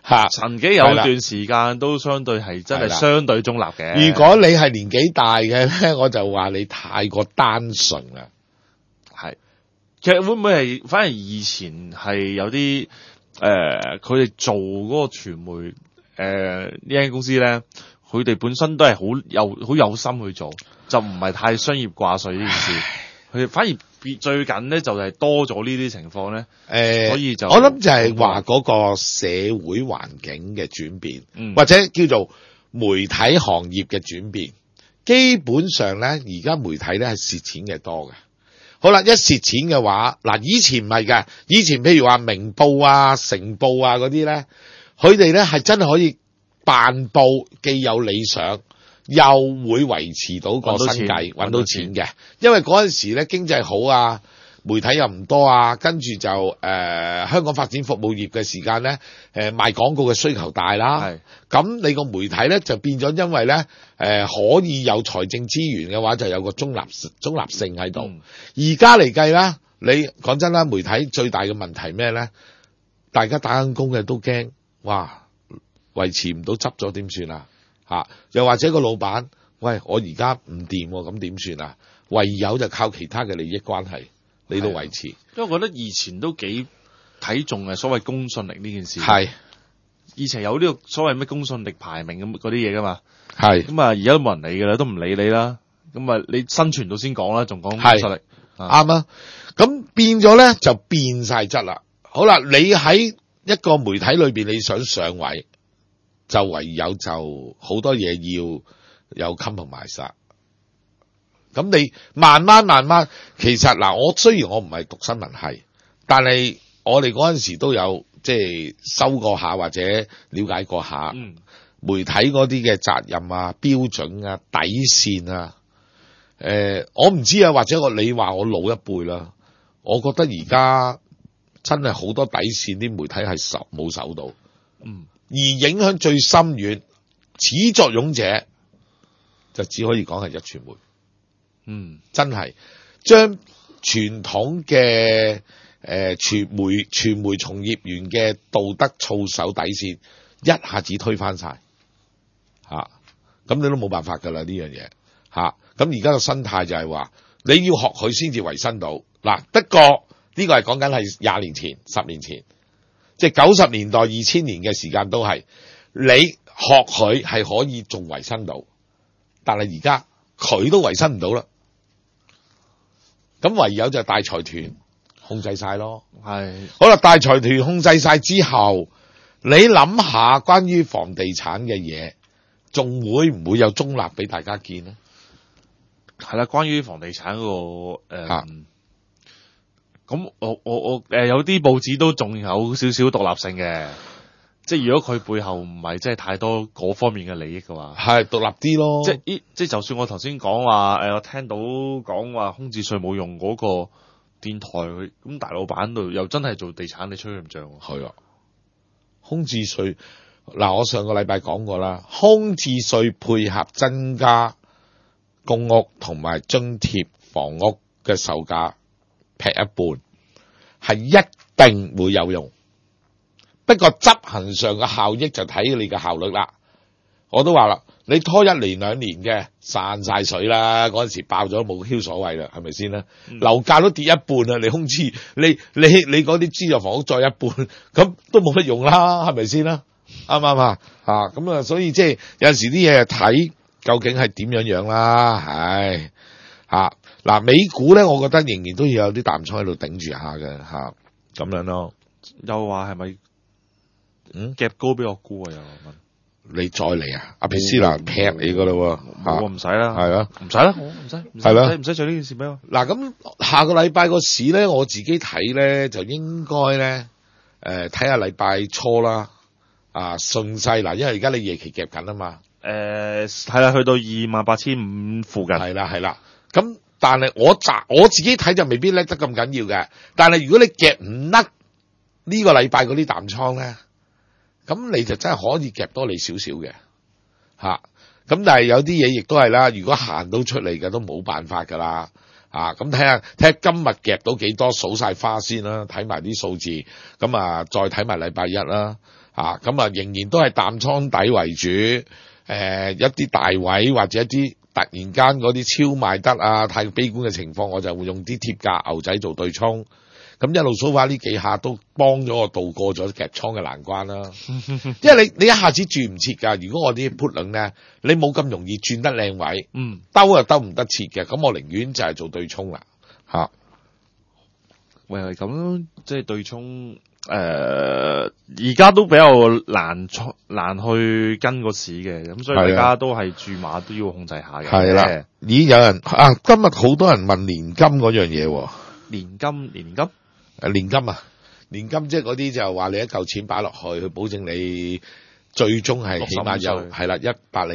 曾經有段時間都相對係真係相對中立嘅。 如果你係年紀大嘅咧，我就話你太過單純啦。 係，其實會唔會係反而以前係有啲佢哋做嗰個傳媒呢間公司咧，佢哋本身都係好有心去做，就唔係太商業掛帥呢件事。佢反而最近咧就係多咗呢啲情況咧，所以就我諗就係話嗰個社會環境嘅轉變，或者叫做媒體行業嘅轉變。基本上咧，而家媒體咧係蝕錢嘅多嘅。好啦，一蝕錢嘅話，嗱以前唔係㗎，以前譬如話明報啊、成報啊嗰啲咧，佢哋咧係真係可以辦報，既有理想，又會維持到個生計，揾到錢嘅。因為嗰陣時咧經濟好啊，媒體又唔多啊，跟住就香港發展服務業嘅時間咧，賣廣告嘅需求大啦。咁你個媒體咧就變咗，因為咧可以有財政資源嘅話，就有個中立性喺度。而家嚟計啦，你講真啦，媒體最大嘅問題咩咧？大家打緊工嘅都驚，哇！維持唔到執咗點算啊？又或者個老闆，喂，我而家唔掂喎，咁點算啊？唯有就靠其他嘅利益關係嚟到維持。 因為我覺得以前都幾睇重所謂公信力呢件事。以前有呢個所謂咩公信力排名咁嗰啲嘢噶嘛。咁啊，而家都冇人理㗎啦，都唔理你啦。咁啊，你生存到先講啦，仲講公信力。 啱啊。咁變咗咧就變晒質啦。好啦，你喺一個媒體裏邊，你想上位，就唯有就好多嘢要有 compromise。咁你慢慢，其實嗱，我雖然我唔係讀新聞系，但係我哋嗰陣時都有即係收過下或者了解過下媒體嗰啲嘅責任啊、標準啊、底線啊。我唔知啊，或者你話我老一輩啦，我覺得而家真係好多底線啲媒體係冇守到。而影響最深遠，始作俑者就只可以講係壹傳媒。真係將傳統嘅傳媒從業員嘅道德操守底線一下子推翻晒。咁你都冇辦法㗎啦呢樣嘢。咁而家個生態就係話，你要學佢先至維生到。嗱，不過呢個係講緊係20年前、10年前。即係90年代、2000年嘅時間都係，你學佢係可以仲維生到，但係而家佢都維生唔到啦。咁唯有就大財團控制晒咯。好啦，大財團控制晒之後，你諗下關於房地產嘅嘢，仲會唔會有中立俾大家見呢？ 係啦，關於房地產嗰個咁我有啲報紙都仲有少少獨立性嘅，即係如果佢背後唔係即係太多嗰方面嘅利益嘅話，係獨立啲咯。即係就算我頭先講話我聽到講話空置稅冇用嗰個電台，咁大老闆度又真係做地產，你吹佢唔漲喎。係啊，空置稅嗱，我上個禮拜講過啦，空置稅配合增加公屋同埋津貼房屋嘅售價。劈一半係一定會有用，不過執行上嘅效益就睇你嘅效率啦。我都話啦，你拖1年2年嘅散晒水啦，嗰陣時爆咗冇 Q 所謂啦，係咪先啦？樓價都跌一半啦，你空置你嗰啲資助房屋再一半，咁都冇乜用啦，係咪先啦？啱唔啱啊？咁啊，所以即係有陣時啲嘢睇究竟係點樣啦，嗱，美股咧，我覺得仍然都要有啲淡倉喺度頂住下嘅咁樣咯。又話係咪夾高俾我估啊？又問你再嚟啊？阿皮斯蘭劈你噶啦喎！我唔使啦，係啊，唔使啦，我唔使，係啦，唔使做呢件事俾我。嗱，咁下個禮拜個市咧，我自己睇咧就應該咧睇下禮拜初啦，順勢嗱，因為而家你夜期夾緊啊嘛。係啦，去到28,500附近。係啦，咁。但係我自己睇就未必叻得咁緊要嘅，但係如果你夾唔甩呢個禮拜嗰啲淡倉咧，咁你就真係可以夾多你少少嘅咁但係有啲嘢亦都係啦，如果行到出嚟嘅都冇辦法噶啦咁睇下今日夾到幾多，數晒花先啦，睇埋啲數字，咁再睇埋禮拜一啦咁啊仍然都係淡倉底為主，一啲大位或者一啲突然間嗰啲超賣得啊太悲觀嘅情況，我就會用啲貼價牛仔做對沖。咁一路 so far 呢幾下都幫咗我渡過咗夾倉嘅難關啦。因為你一下子轉唔切㗎。如果我啲 put 輪咧，你冇咁容易轉得靚位，兜又兜唔得切嘅。咁我寧願就係做對沖啦。 喂，係咁，即係對沖。而家都比較難去跟個市嘅，咁所以大家都係注碼都要控制下嘅。 係啦，咦有人今日好多人問年金嗰樣嘢喎。 年金年金即係嗰啲就話你一嚿錢擺落去，佢保證你最終係起碼有係啦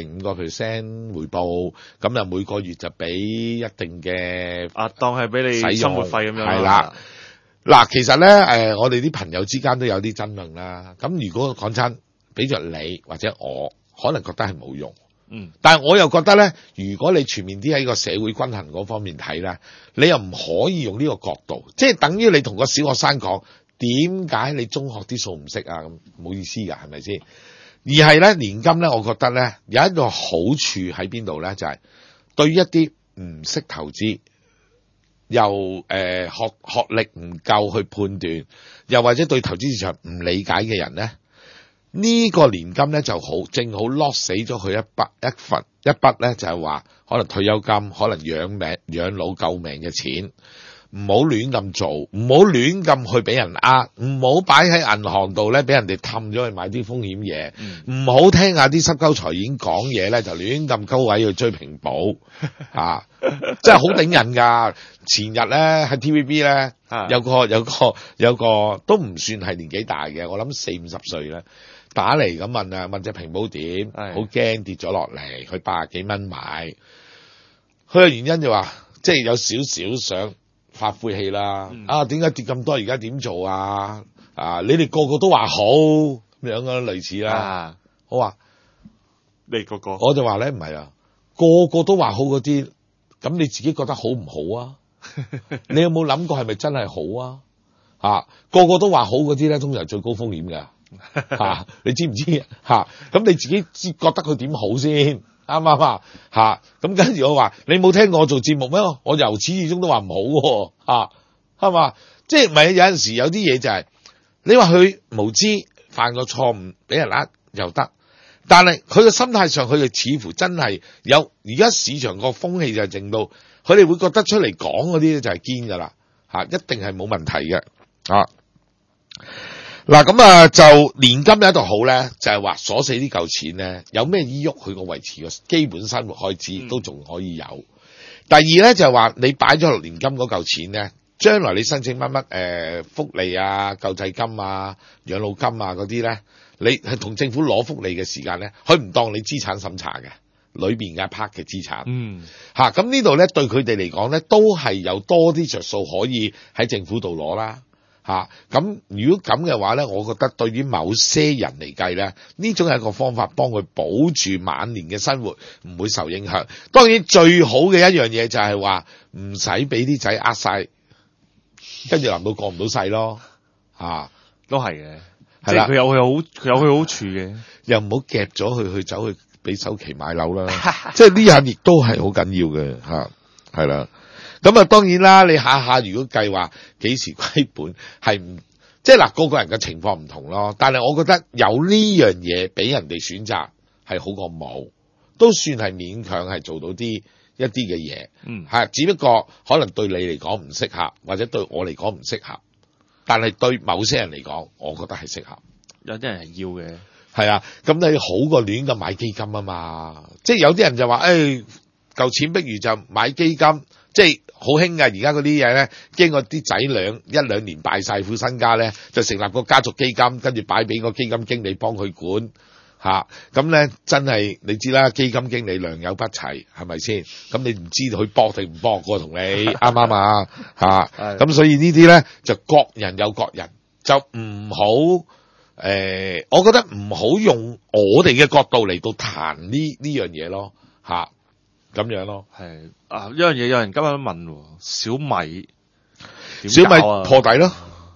105%回報，咁就每個月就俾一定嘅當係俾你生活費咁樣。 係啦，嗱其實咧我哋啲朋友之間都有啲爭論啦。咁如果講真，俾着你或者我，可能覺得係冇用。但係我又覺得咧，如果你全面啲喺個社會均衡嗰方面睇咧，你又唔可以用呢個角度，即係等於你同個小學生講，點解你中學啲數唔識啊？咁冇意思㗎，係咪先？而係咧年金咧，我覺得咧有一個好處喺邊度咧，就係對於一啲唔識投資，又學歷唔夠去判斷，又或者對投資市場唔理解嘅人咧。呢個年金咧就好，正好 lock 死咗佢一筆咧，就係話可能退休金，可能養老救命嘅錢，唔好亂咁做，唔好亂咁去俾人唔好擺喺銀行度咧，俾人哋氹咗去買啲風險嘢，唔好聽下啲濕鳩財演講嘢咧，就亂咁高位去追平保真係好頂人㗎。前日咧喺 TVB 咧有個都唔算係年紀大嘅，我諗40-50歲咧。打嚟咁問隻平保點，好驚跌咗落嚟，佢80幾蚊買，佢嘅原因就話，即係有少少想發晦氣啦。點解跌咁多？而家點做啊？你哋個個都話好咁樣嘅類似啦。我話你我就話咧唔係啊，個個都話好嗰啲，咁你自己覺得好唔好啊？你有冇諗過係咪真係好啊？個個都話好嗰啲咧，通常係最高風險㗎。你知唔知咁你自己覺得佢點好先啱唔啱啊？咁跟住我話你冇聽過我做節目咩？我由始至終都話唔好係嘛？即係咪有陣時有啲嘢就係你話佢無知犯個錯誤俾人又得，但係佢嘅心態上佢哋似乎真係有。而家市場個風氣就係正到佢哋會覺得出嚟講嗰啲就係堅㗎啦一定係冇問題嘅嗱，咁就年金有一度好咧，就係話鎖死呢嚿錢咧，有咩依喐佢個維持個基本生活開支都仲可以有。第二咧就係話你擺咗落年金嗰嚿錢咧，將來你申請乜福利啊、救濟金啊、養老金啊嗰啲咧，你係同政府攞福利嘅時間咧，佢唔當你資產審查嘅，裏邊嘅一 part 嘅資產。咁呢度咧對佢哋嚟講咧，都係有多啲着數可以喺政府度攞啦。咁如果咁嘅話咧，我覺得對於某些人嚟計咧，呢種係一個方法，幫佢保住晚年嘅生活唔會受影響。當然最好嘅一樣嘢就係話唔使俾啲仔呃晒，跟住臨到過唔到世咯。 都係嘅，係啦，佢有佢好處嘅， 又唔好夾咗佢去走去俾首期買樓啦。即係呢下亦都係好緊要嘅係啦。咁當然啦，你下下如果計劃幾時歸本係唔即係嗱，個個人嘅情況唔同咯。但係我覺得有呢樣嘢俾人哋選擇係好過冇，都算係勉強係做到一啲嘅嘢。只不過可能對你嚟講唔適合，或者對我嚟講唔適合，但係對某些人嚟講，我覺得係適合。 有啲人係要嘅， 係咁你好過亂咁買基金啊嘛。即係有啲人就話嚿錢不如就買基金。即係好興㗎，而家嗰啲嘢咧，經過啲仔一兩年敗晒副身家咧，就成立個家族基金，跟住擺俾個基金經理幫佢管咁咧真係你知啦，基金經理良莠不齊，係咪先？咁你唔知佢搏定唔搏過同你啱唔啱啊？咁所以呢啲咧就各人有各人，就唔好我覺得唔好用我哋嘅角度嚟到談呢樣嘢咯咁樣咯。 一樣嘢有人今日問小米破底咯。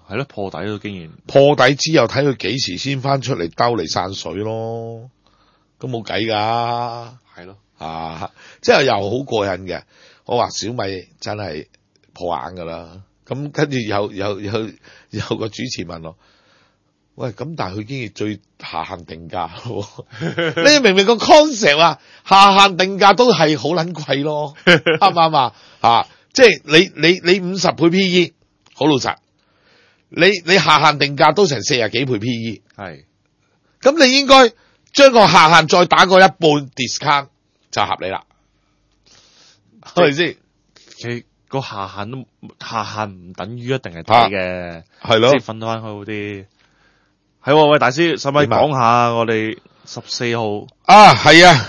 係咯，破底都竟然破底之後睇佢幾時先翻出嚟兜嚟散水咯，咁冇計㗎。 係咯， 即係又好過癮嘅。我話小米真係破眼㗎啦。咁跟住有個主持問我，喂，咁但係佢竟然最下限定價咯。你明唔明個 concept 啊？下限定價都係好撚貴咯，啱唔啱啊？即係你50倍 PE， 好老實。你下限定價都成40幾倍 PE， 係。 咁你應該將個下限再打過一半 discount 就合理啦，係咪先？ 其實個下限唔等於一定係低嘅， 係咯， 即係分翻開好啲。係喂，大師，使唔使講下我哋14號啊？係啊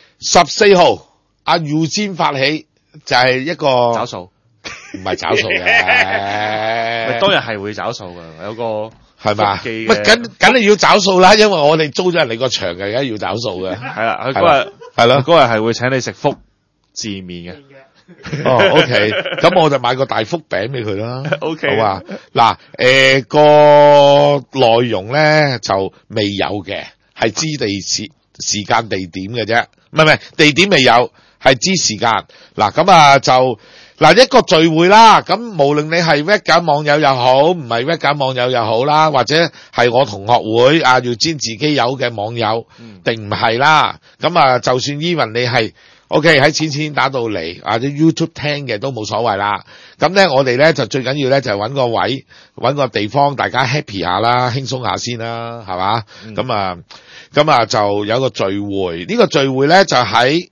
，14號阿 Eugene 發起就係一個找數， 唔係找數嘅， 當日係會找數嘅，有個係嘛？乜梗係要找數啦，因為我哋租咗人哋個場嘅，梗係要找數嘅。 係啦，佢嗰日係咯， 嗰日係會請你食福字麵嘅。 哦 ，OK， 咁我就買個大福餅俾佢啦。 OK， 好啊。嗱，個內容咧就未有嘅，係知時間地點嘅啫，唔係地點未有，係知時間。嗱，咁啊就嗱一個聚會啦。咁無論你係 Webcam 網友又好，唔係 Webcam 網友又好啦，或者係我同學會要知自己有嘅網友，定唔係啦。咁啊，就算 even 你係。OK 喺錢打到嚟，或者 YouTube 聽嘅都冇所謂啦。咁咧我哋咧就最緊要咧就係揾個位，揾個地方，大家 happy 下啦，輕鬆下先啦，係嘛？咁啊就有個聚會。呢個聚會咧就喺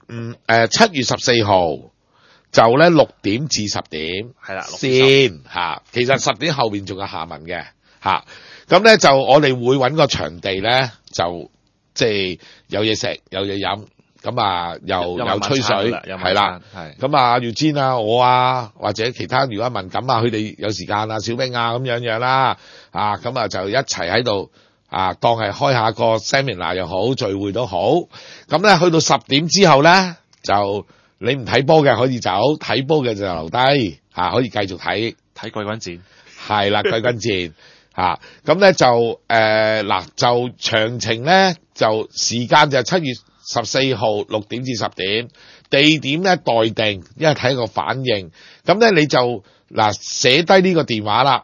7月14號，就咧6點至10點， 係啦先嚇。其實10點後邊仲有下文嘅嚇。咁咧就我哋會揾個場地咧，就即係有嘢食，有嘢飲。咁啊，又吹水，係啦，咁啊，Eugene啊，我啊，或者其他如果敏感啊，佢哋有時間啊，小兵啊咁樣啦，咁啊就一齊喺度當係開下個 seminar 又好，聚會都好。咁咧去到10點之後咧，就你唔睇波嘅可以走，睇波嘅就留低，可以繼續睇季軍戰，係啦，季軍戰。咁咧就就詳情咧就時間就7月14號6點至10點，地點咧待定，因為睇個反應。咁咧你就寫低呢個電話啦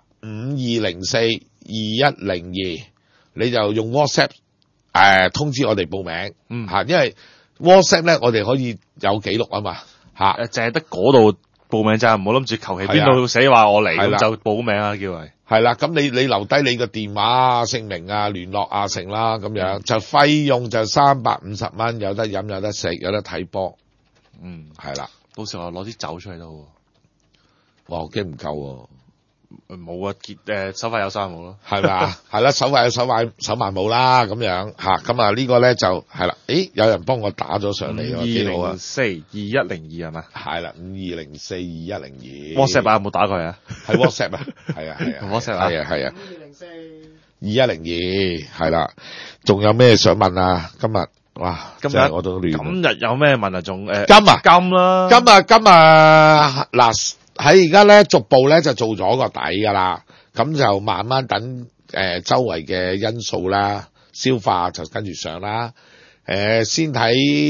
，52042102，你就用 WhatsApp 通知我哋報名。因為 WhatsApp 咧我哋可以有記錄啊嘛。 淨係得嗰度報名咋，唔好諗住求其邊度寫話我嚟咁就報名啊，叫佢。 係啦，咁你留低你個電話啊、姓名啊、聯絡啊成啦，咁樣就費用就350蚊，有得飲有得食有得睇波。係啦， 到時我攞啲酒出嚟都好。 哇，我驚唔夠喎。 冇啊，手快有手慢冇咯， 係咪？係啦，手快有手慢冇啦，咁樣吓，咁啊呢個咧就係啦。有人幫我打咗上嚟喎，幾好啊 ！52042102係嘛？ 係啦，52042102。 WhatsApp 有冇打佢啊？ 係 WhatsApp 啊，係啊 ，WhatsApp 係啊，52042102係啦。仲有咩想問啊？今日哇，今日我都亂。 今日有咩問啊？仲金啦， 今嗱。喺而家咧逐步咧就做咗個底噶啦，咁就慢慢等周圍嘅因素啦消化就跟住上啦。先睇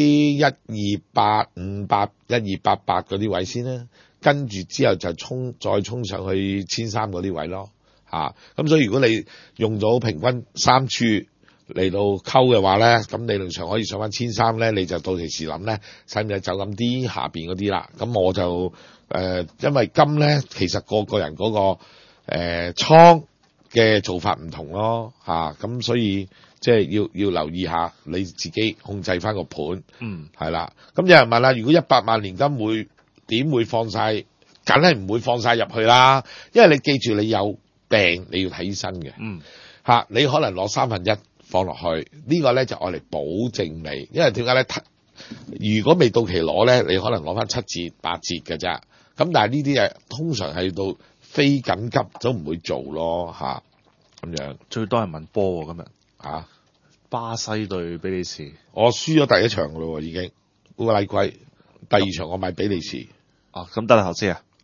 1285812888嗰啲位先啦，跟住之後就再衝上去1300嗰啲位咯。咁所以如果你用咗平均3處嚟到溝嘅話咧，咁理論上可以上翻1300咧，你就到時諗咧使唔使走咁啲下邊嗰啲啦。咁我就因為金咧，其實個人嗰個倉嘅做法唔同咯，咁所以即係要留意下你自己控制翻個盤，係啦。咁有人問啦，如果100萬年金點會放晒？梗係唔會放晒入去啦，因為你記住你有病你要睇醫生嘅，你可能攞1/3放落去，呢個咧就愛嚟保證你，因為點解咧？如果未到期攞咧，你可能攞翻7折8折嘅啫。咁但係呢啲通常係到非緊急都唔會做咯，咁樣。 最多係問波喎，今日巴西對比利時， 我輸咗第一場噶咯，已經烏拉圭。第二場我買比利時。 咁得啦，頭先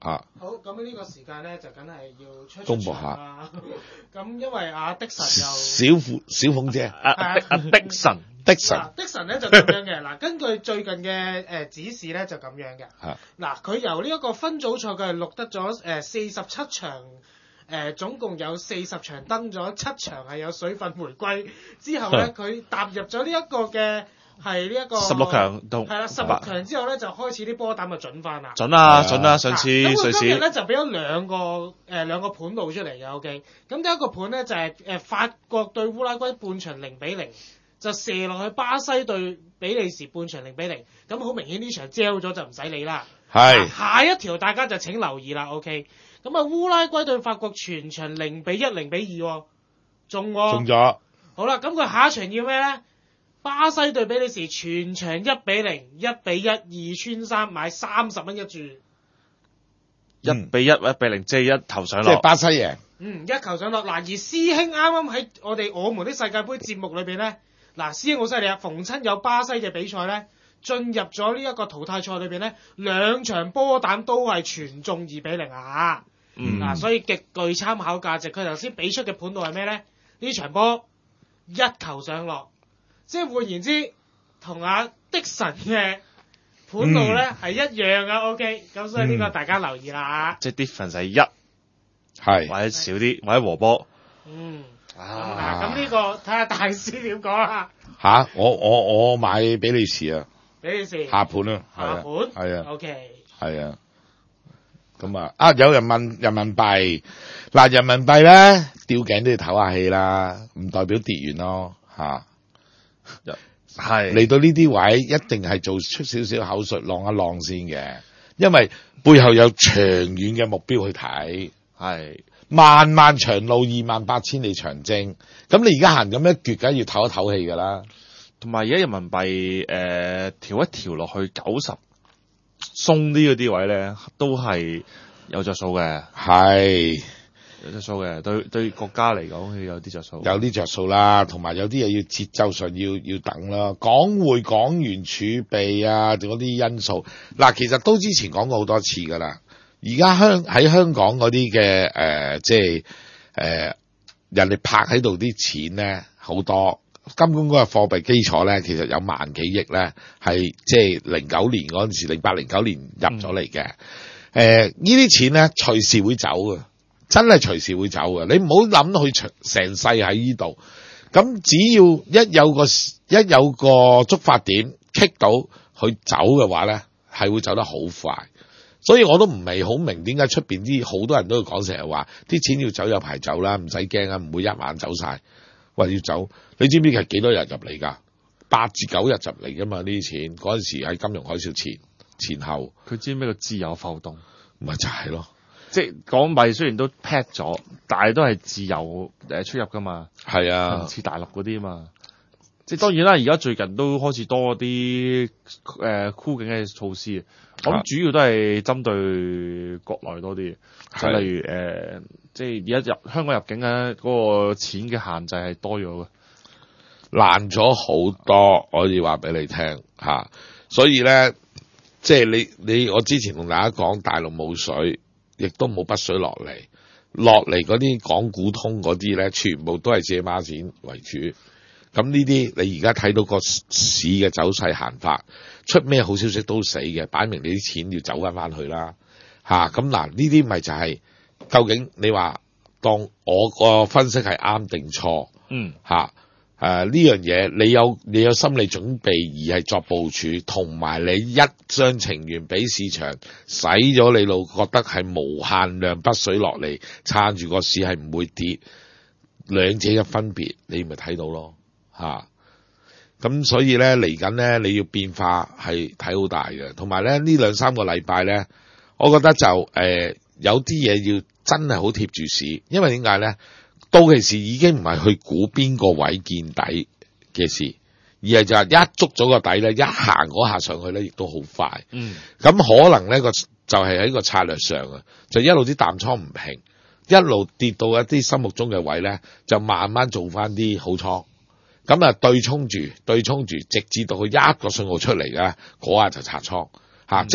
啊。 好，咁呢個時間咧就梗係要出公佈下啦。咁因為阿的神又小鳳姐， 的神。 的神咧就咁樣嘅。嗱，根據最近嘅指示咧就咁樣嘅。嗱，佢由呢一個分組賽佢係錄得咗47場。總共有40場登咗，7場係有水分回歸。之後咧，佢踏入咗呢一個嘅係呢一個 16強到係啦，16強之後咧就開始啲波膽就準翻啦。 準啦，上次咁佢今日瑞士咧就俾咗兩個盤路出嚟嘅 ，OK。咁第一個盤咧就係法國對烏拉圭半場0-0，就射落去巴西對比利時半場0-0。咁好明顯呢場 gel 咗就唔使理啦。 係下一條大家就請留意啦 ，OK。咁啊，烏拉圭對法國全場0-1、0-2，中喎。 中咗。 好啦，咁佢下一場要咩咧？巴西對比利時全場1-0、1-1、2穿3，買30蚊一注。 1-1、1-0，即係一頭上落。 即係巴西贏。 一球上落。嗱，而師兄啱啱喺我們的世界盃節目裏邊咧，嗱，師兄好犀利啊！逢親有巴西嘅比賽咧，進入咗呢一個淘汰賽裏邊咧，2場波膽都係全中2-0啊！嗱，所以極具參考價值。佢頭先俾出嘅盤路係咩咧？呢場波一球上落，即係換言之，同阿的神嘅盤路咧係一樣嘅。OK， 咁所以呢個大家留意啦。 即係 difference 係1， 係或者少啲，或者和波。 咁呢個睇下大師點講啦。 我買比利時啊， 比利時下盤啊， 下盤係啊 ，OK， 係啊。咁有人問人民幣，嗱，人民幣咧吊頸都要唞下氣啦，唔代表跌完咯，係嚟到呢啲位一定係做出少少口述浪一浪先嘅，因為背後有長遠嘅目標去睇，係漫漫長路28,000里長征，咁你而家行咁一橛，梗係要唞一唞氣噶啦。 同埋而家人民幣調一調落去90。鬆啲嗰啲位咧，都係有着數嘅，係有着數嘅。對國家嚟講，佢有啲着數， 有啲着數啦。同埋有啲嘢要節奏上要等啦。港匯、港元儲備啊，嗰啲因素嗱，其實都之前講過好多次噶啦。而家喺香港嗰啲嘅即係人哋拍喺度啲錢咧，好多。金管局嘅貨幣基礎咧，其實有萬幾億咧，係即係09年嗰陣時，08、09年入咗嚟嘅。呢啲錢咧隨時會走嘅，真係隨時會走嘅。你唔好諗佢成世喺呢度。咁只要一有個觸發點棘到佢走嘅話咧，係會走得好快。所以我都唔係好明點解出邊啲好多人都會講成日話啲錢要走有排走啦，唔使驚啊，唔會一晚走晒。話要走，你知唔知係幾多日入嚟㗎？8至9日入嚟㗎嘛？呢啲錢嗰陣時喺金融海嘯前後， 佢知咩叫自由浮動？ 咪就係咯， 即係港幣雖然都 peg 咗，但係都係自由出入㗎嘛。係啊，唔似大陸嗰啲嘛。即係當然啦，而家最近都開始多啲箍緊嘅措施，咁主要都係針對國內多啲，即係例如即係而家香港入境咧嗰個錢嘅限制係多咗嘅， 難咗好多，我可以話俾你聽嚇。所以咧，即係你我之前同大家講，大陸冇水，亦都冇北水落嚟嗰啲港股通嗰啲咧，全部都係借孖展為主。咁呢啲你而家睇到個市嘅走勢行法，出咩好消息都死嘅，擺明你啲錢要走翻去啦嚇。咁嗱，呢啲咪就係究竟你話當我個分析係啱定錯？嚇呢樣嘢你有心理準備而係作部署，同埋你一廂情願俾市場洗咗你腦，覺得係無限量北水落嚟撐住個市係唔會跌，兩者嘅分別你咪睇到咯。咁所以咧嚟緊咧你要變化係睇好大嘅，同埋咧呢2-3個禮拜咧，我覺得就有啲嘢要真係好貼住市，因為點解咧？到期時已經唔係去估邊個位見底嘅事，而係就係一捉咗個底咧，一行嗰下上去咧，亦都好快。咁可能咧就係喺個策略上啊，就一路啲淡倉唔平，一路跌到一啲心目中嘅位咧，就慢慢做翻啲好倉。咁啊對沖住，直至到佢一個信號出嚟嘅嗰下就拆倉即係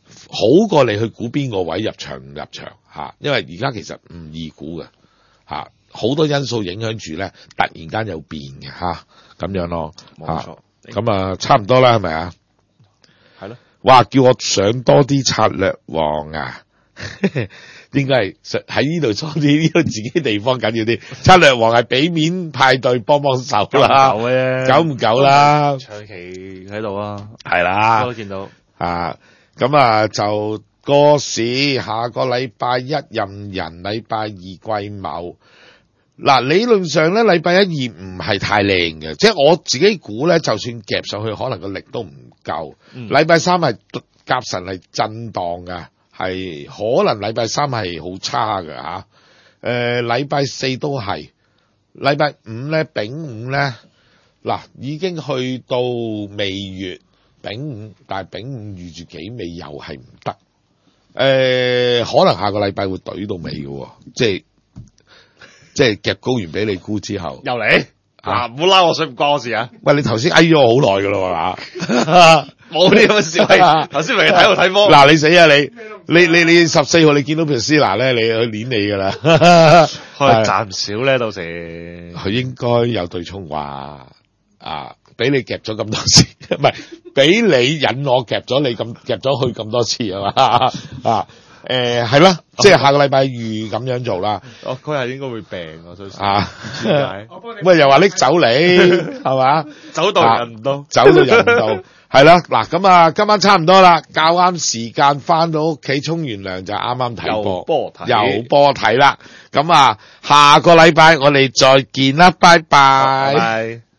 好過你去估邊個位入場唔入場嚇，因為而家其實唔易估嘅嚇，好多因素影響住咧，突然間有變嘅嚇，咁樣咯， 冇錯。 咁啊，差唔多啦，係咪啊？ 係咯。 哇！叫我上多啲策略王啊！應該係喺呢度多啲，呢個自己地方緊要啲。策略王係俾面派對幫手啦，久唔久啦， 長期喺度啊， 係啦， 我都見到啊。咁啊，就個市下個禮拜一任人，禮拜二季貿。嗱，理論上咧，禮拜一二唔係太靚嘅，即係我自己估咧，就算夾上去，可能個力都唔夠。禮拜三係夾實係震盪㗎。係可能禮拜三係好差㗎吓，禮拜四都係，禮拜五咧丙午咧，嗱已經去到未月丙午，但係丙午預住幾尾又係唔得，可能下個禮拜會懟到尾嘅，即係夾高完俾你沽之後， 又嚟啊！唔好拉我水唔關我事啊！ 喂，你頭先咗我好耐㗎咯喎， 冇啲咁嘅事，頭先咪喺度睇波。 嗱，你死啊你14號你見到皮斯拿咧，你去攆你㗎啦， 可能賺唔少咧，到時佢應該有對沖啩啊！俾你夾咗咁多次，唔係俾你引我夾咗你咁夾咗佢咁多次係嘛啊？係啦，即係下個禮拜預咁樣做啦。 我嗰日應該會病啊，所以啊， 點解？ 喂，又話拎走你係嘛？ 走到人唔到， 走到人唔到。係啦，嗱咁啊，今晚差唔多啦，較啱時間翻到屋企沖完涼就啱啱睇波，有波睇啦。咁啊，下個禮拜我哋再見啦，拜拜。